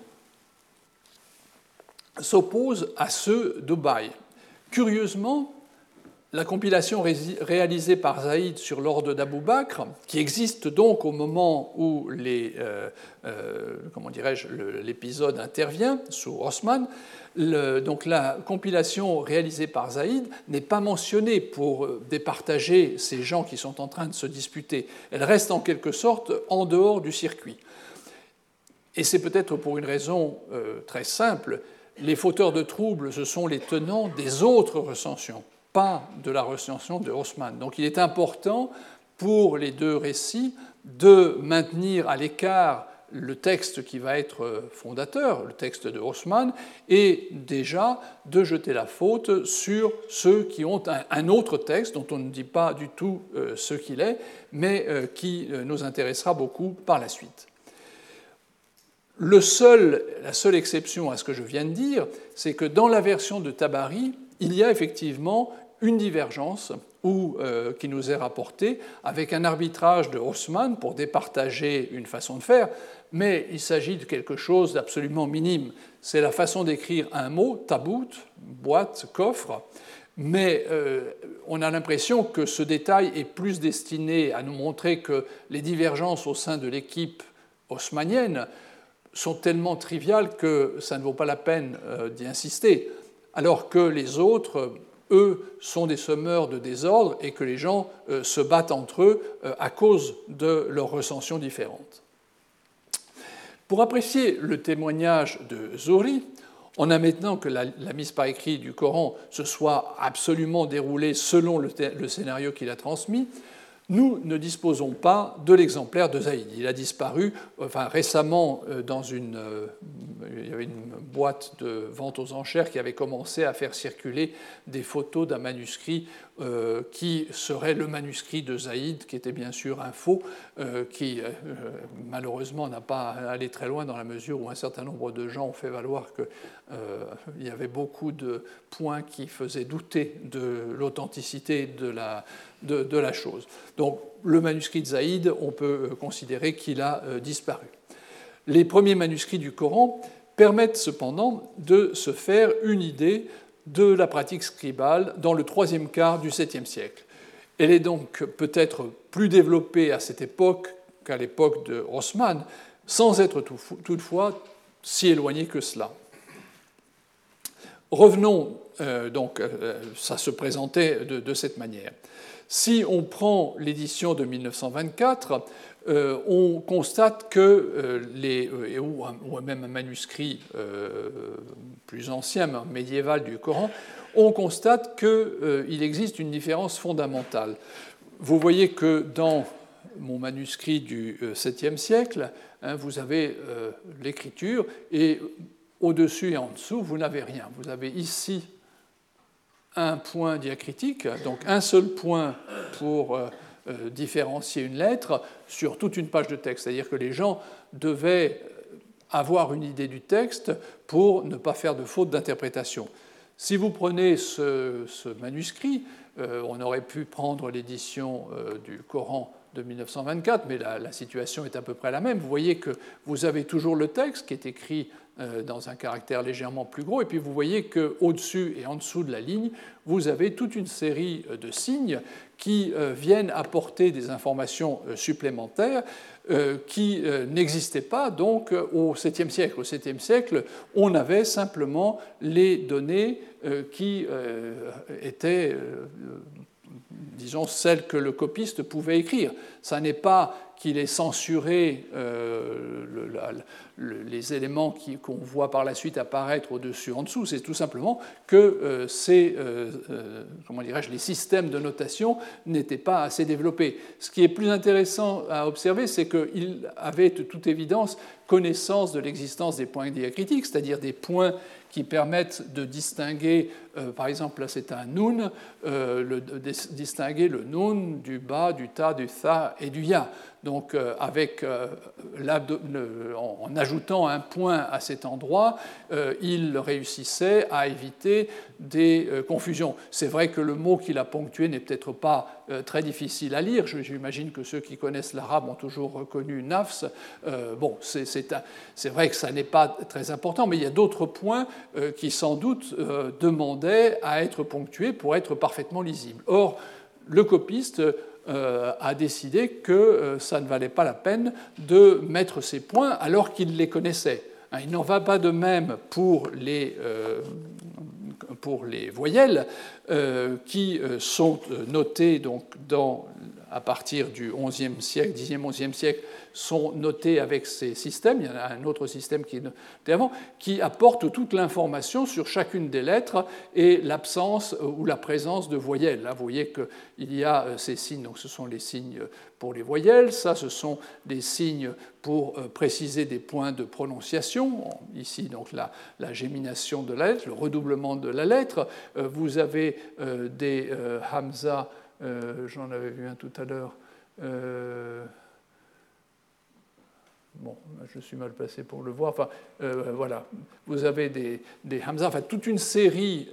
s'opposent à ceux d'Ubay. Curieusement, la compilation réalisée par Zaïd sur l'ordre d'Abou Bakr, qui existe donc au moment où l'épisode intervient sous Osman, donc la compilation réalisée par Zaïd n'est pas mentionnée pour départager ces gens qui sont en train de se disputer. Elle reste en quelque sorte en dehors du circuit. Et c'est peut-être pour une raison très simple. Les fauteurs de troubles, ce sont les tenants des autres recensions, pas de la recension de Osman. Donc il est important pour les deux récits de maintenir à l'écart le texte qui va être fondateur, le texte de Osman, et déjà de jeter la faute sur ceux qui ont un autre texte dont on ne dit pas du tout ce qu'il est, mais qui nous intéressera beaucoup par la suite. La seule exception à ce que je viens de dire, c'est que dans la version de Tabari, il y a effectivement une divergence qui nous est rapportée avec un arbitrage de Osman pour départager une façon de faire, mais il s'agit de quelque chose d'absolument minime. C'est la façon d'écrire un mot, tabout, boîte, coffre, mais on a l'impression que ce détail est plus destiné à nous montrer que les divergences au sein de l'équipe haussmannienne sont tellement triviales que ça ne vaut pas la peine d'y insister, alors que les autres, eux, sont des semeurs de désordre et que les gens se battent entre eux à cause de leurs recensions différentes. Pour apprécier le témoignage de Zuhri, on a maintenant que la mise par écrit du Coran se soit absolument déroulée selon le scénario qu'il a transmis. Nous ne disposons pas de l'exemplaire de Zaïd. Il a disparu récemment il y avait une boîte de vente aux enchères qui avait commencé à faire circuler des photos d'un manuscrit qui serait le manuscrit de Zaïd, qui était bien sûr un faux, qui malheureusement n'a pas allé très loin dans la mesure où un certain nombre de gens ont fait valoir qu'il y avait beaucoup de points qui faisaient douter de l'authenticité de la chose. Donc le manuscrit de Zaïd, on peut considérer qu'il a disparu. Les premiers manuscrits du Coran permettent cependant de se faire une idée de la pratique scribale dans le troisième quart du 7e siècle. Elle est donc peut-être plus développée à cette époque qu'à l'époque de Osman, sans être toutefois si éloignée que cela. Revenons, ça se présentait de cette manière. Si on prend l'édition de 1924, on constate que ou même un manuscrit plus ancien, médiéval du Coran, on constate qu'il existe une différence fondamentale. Vous voyez que dans mon manuscrit du 7e siècle, vous avez l'écriture, et au-dessus et en dessous, vous n'avez rien. Vous avez ici un point diacritique, donc un seul point pour différencier une lettre sur toute une page de texte. C'est-à-dire que les gens devaient avoir une idée du texte pour ne pas faire de faute d'interprétation. Si vous prenez ce manuscrit, on aurait pu prendre l'édition du Coran de 1924, mais la situation est à peu près la même. Vous voyez que vous avez toujours le texte qui est écrit dans un caractère légèrement plus gros, et puis vous voyez qu'au-dessus et en dessous de la ligne, vous avez toute une série de signes qui viennent apporter des informations supplémentaires qui n'existaient pas donc au 7e siècle. Au 7e siècle, on avait simplement les données qui étaient disons, celles que le copiste pouvait écrire. Ça n'est pas qu'il ait censuré les éléments qu'on voit par la suite apparaître au-dessus, en dessous. C'est tout simplement que les systèmes de notation n'étaient pas assez développés. Ce qui est plus intéressant à observer, c'est qu'il avait de toute évidence connaissance de l'existence des points diacritiques, c'est-à-dire des points qui permettent de distinguer, par exemple, là c'est un nun, distinguer le nun du ba, du ta, du tha et du ya. Donc, en ajoutant un point à cet endroit, il réussissait à éviter des confusions. C'est vrai que le mot qu'il a ponctué n'est peut-être pas très difficile à lire. J'imagine que ceux qui connaissent l'arabe ont toujours reconnu nafs. C'est vrai que ça n'est pas très important, mais il y a d'autres points qui, sans doute, demandaient à être ponctués pour être parfaitement lisibles. Or, le copiste a décidé que ça ne valait pas la peine de mettre ces points alors qu'il les connaissait. Il n'en va pas de même pour les voyelles qui sont notées donc à partir du XIe siècle, Xe, XIe siècle, sont notés avec ces systèmes. Il y en a un autre système qui est noté avant, qui apporte toute l'information sur chacune des lettres et l'absence ou la présence de voyelles. Là, vous voyez qu'il y a ces signes, donc ce sont les signes pour les voyelles, ça, ce sont des signes pour préciser des points de prononciation. Ici, donc, la gémination de la lettre, le redoublement de la lettre. Vous avez des hamza, j'en avais vu un tout à l'heure. Bon, je suis mal placé pour le voir. Enfin, voilà, vous avez des hamza, enfin toute une série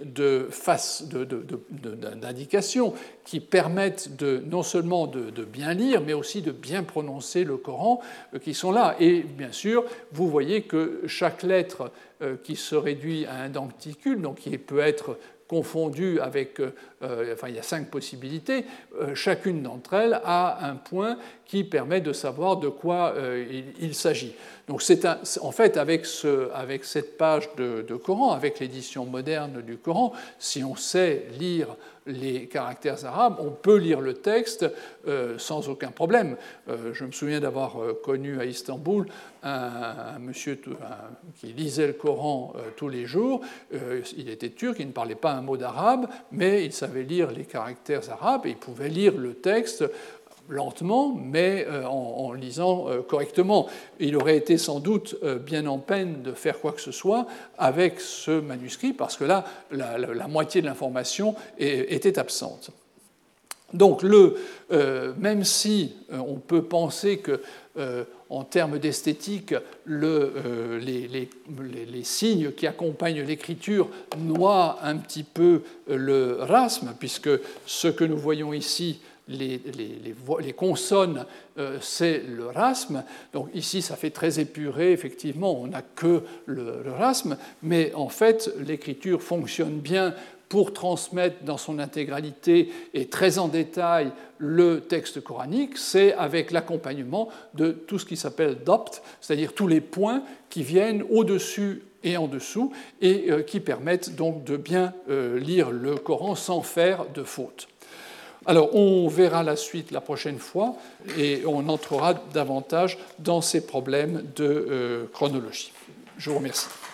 d'indications qui permettent non seulement de bien lire, mais aussi de bien prononcer le Coran, qui sont là. Et bien sûr, vous voyez que chaque lettre qui se réduit à un denticule, donc qui peut être confondues avec, il y a 5 possibilités, chacune d'entre elles a un point qui permet de savoir de quoi il s'agit. Donc en fait, avec cette page de Coran, avec l'édition moderne du Coran, si on sait lire les caractères arabes, on peut lire le texte sans aucun problème. Je me souviens d'avoir connu à Istanbul un monsieur qui lisait le Coran tous les jours. Il était turc, il ne parlait pas un mot d'arabe, mais il savait lire les caractères arabes et il pouvait lire le texte lentement, mais en lisant correctement. Il aurait été sans doute bien en peine de faire quoi que ce soit avec ce manuscrit, parce que là, la moitié de l'information était absente. Donc, même si on peut penser que, en termes d'esthétique, les signes qui accompagnent l'écriture noient un petit peu le rasme, puisque ce que nous voyons ici, les consonnes, c'est le rasme. Donc ici, ça fait très épuré, effectivement, on n'a que le rasme, mais en fait, l'écriture fonctionne bien pour transmettre dans son intégralité et très en détail le texte coranique, c'est avec l'accompagnement de tout ce qui s'appelle dabt, c'est-à-dire tous les points qui viennent au-dessus et en dessous, et qui permettent donc de bien lire le Coran sans faire de faute. Alors, on verra la suite la prochaine fois, et on entrera davantage dans ces problèmes de chronologie. Je vous remercie.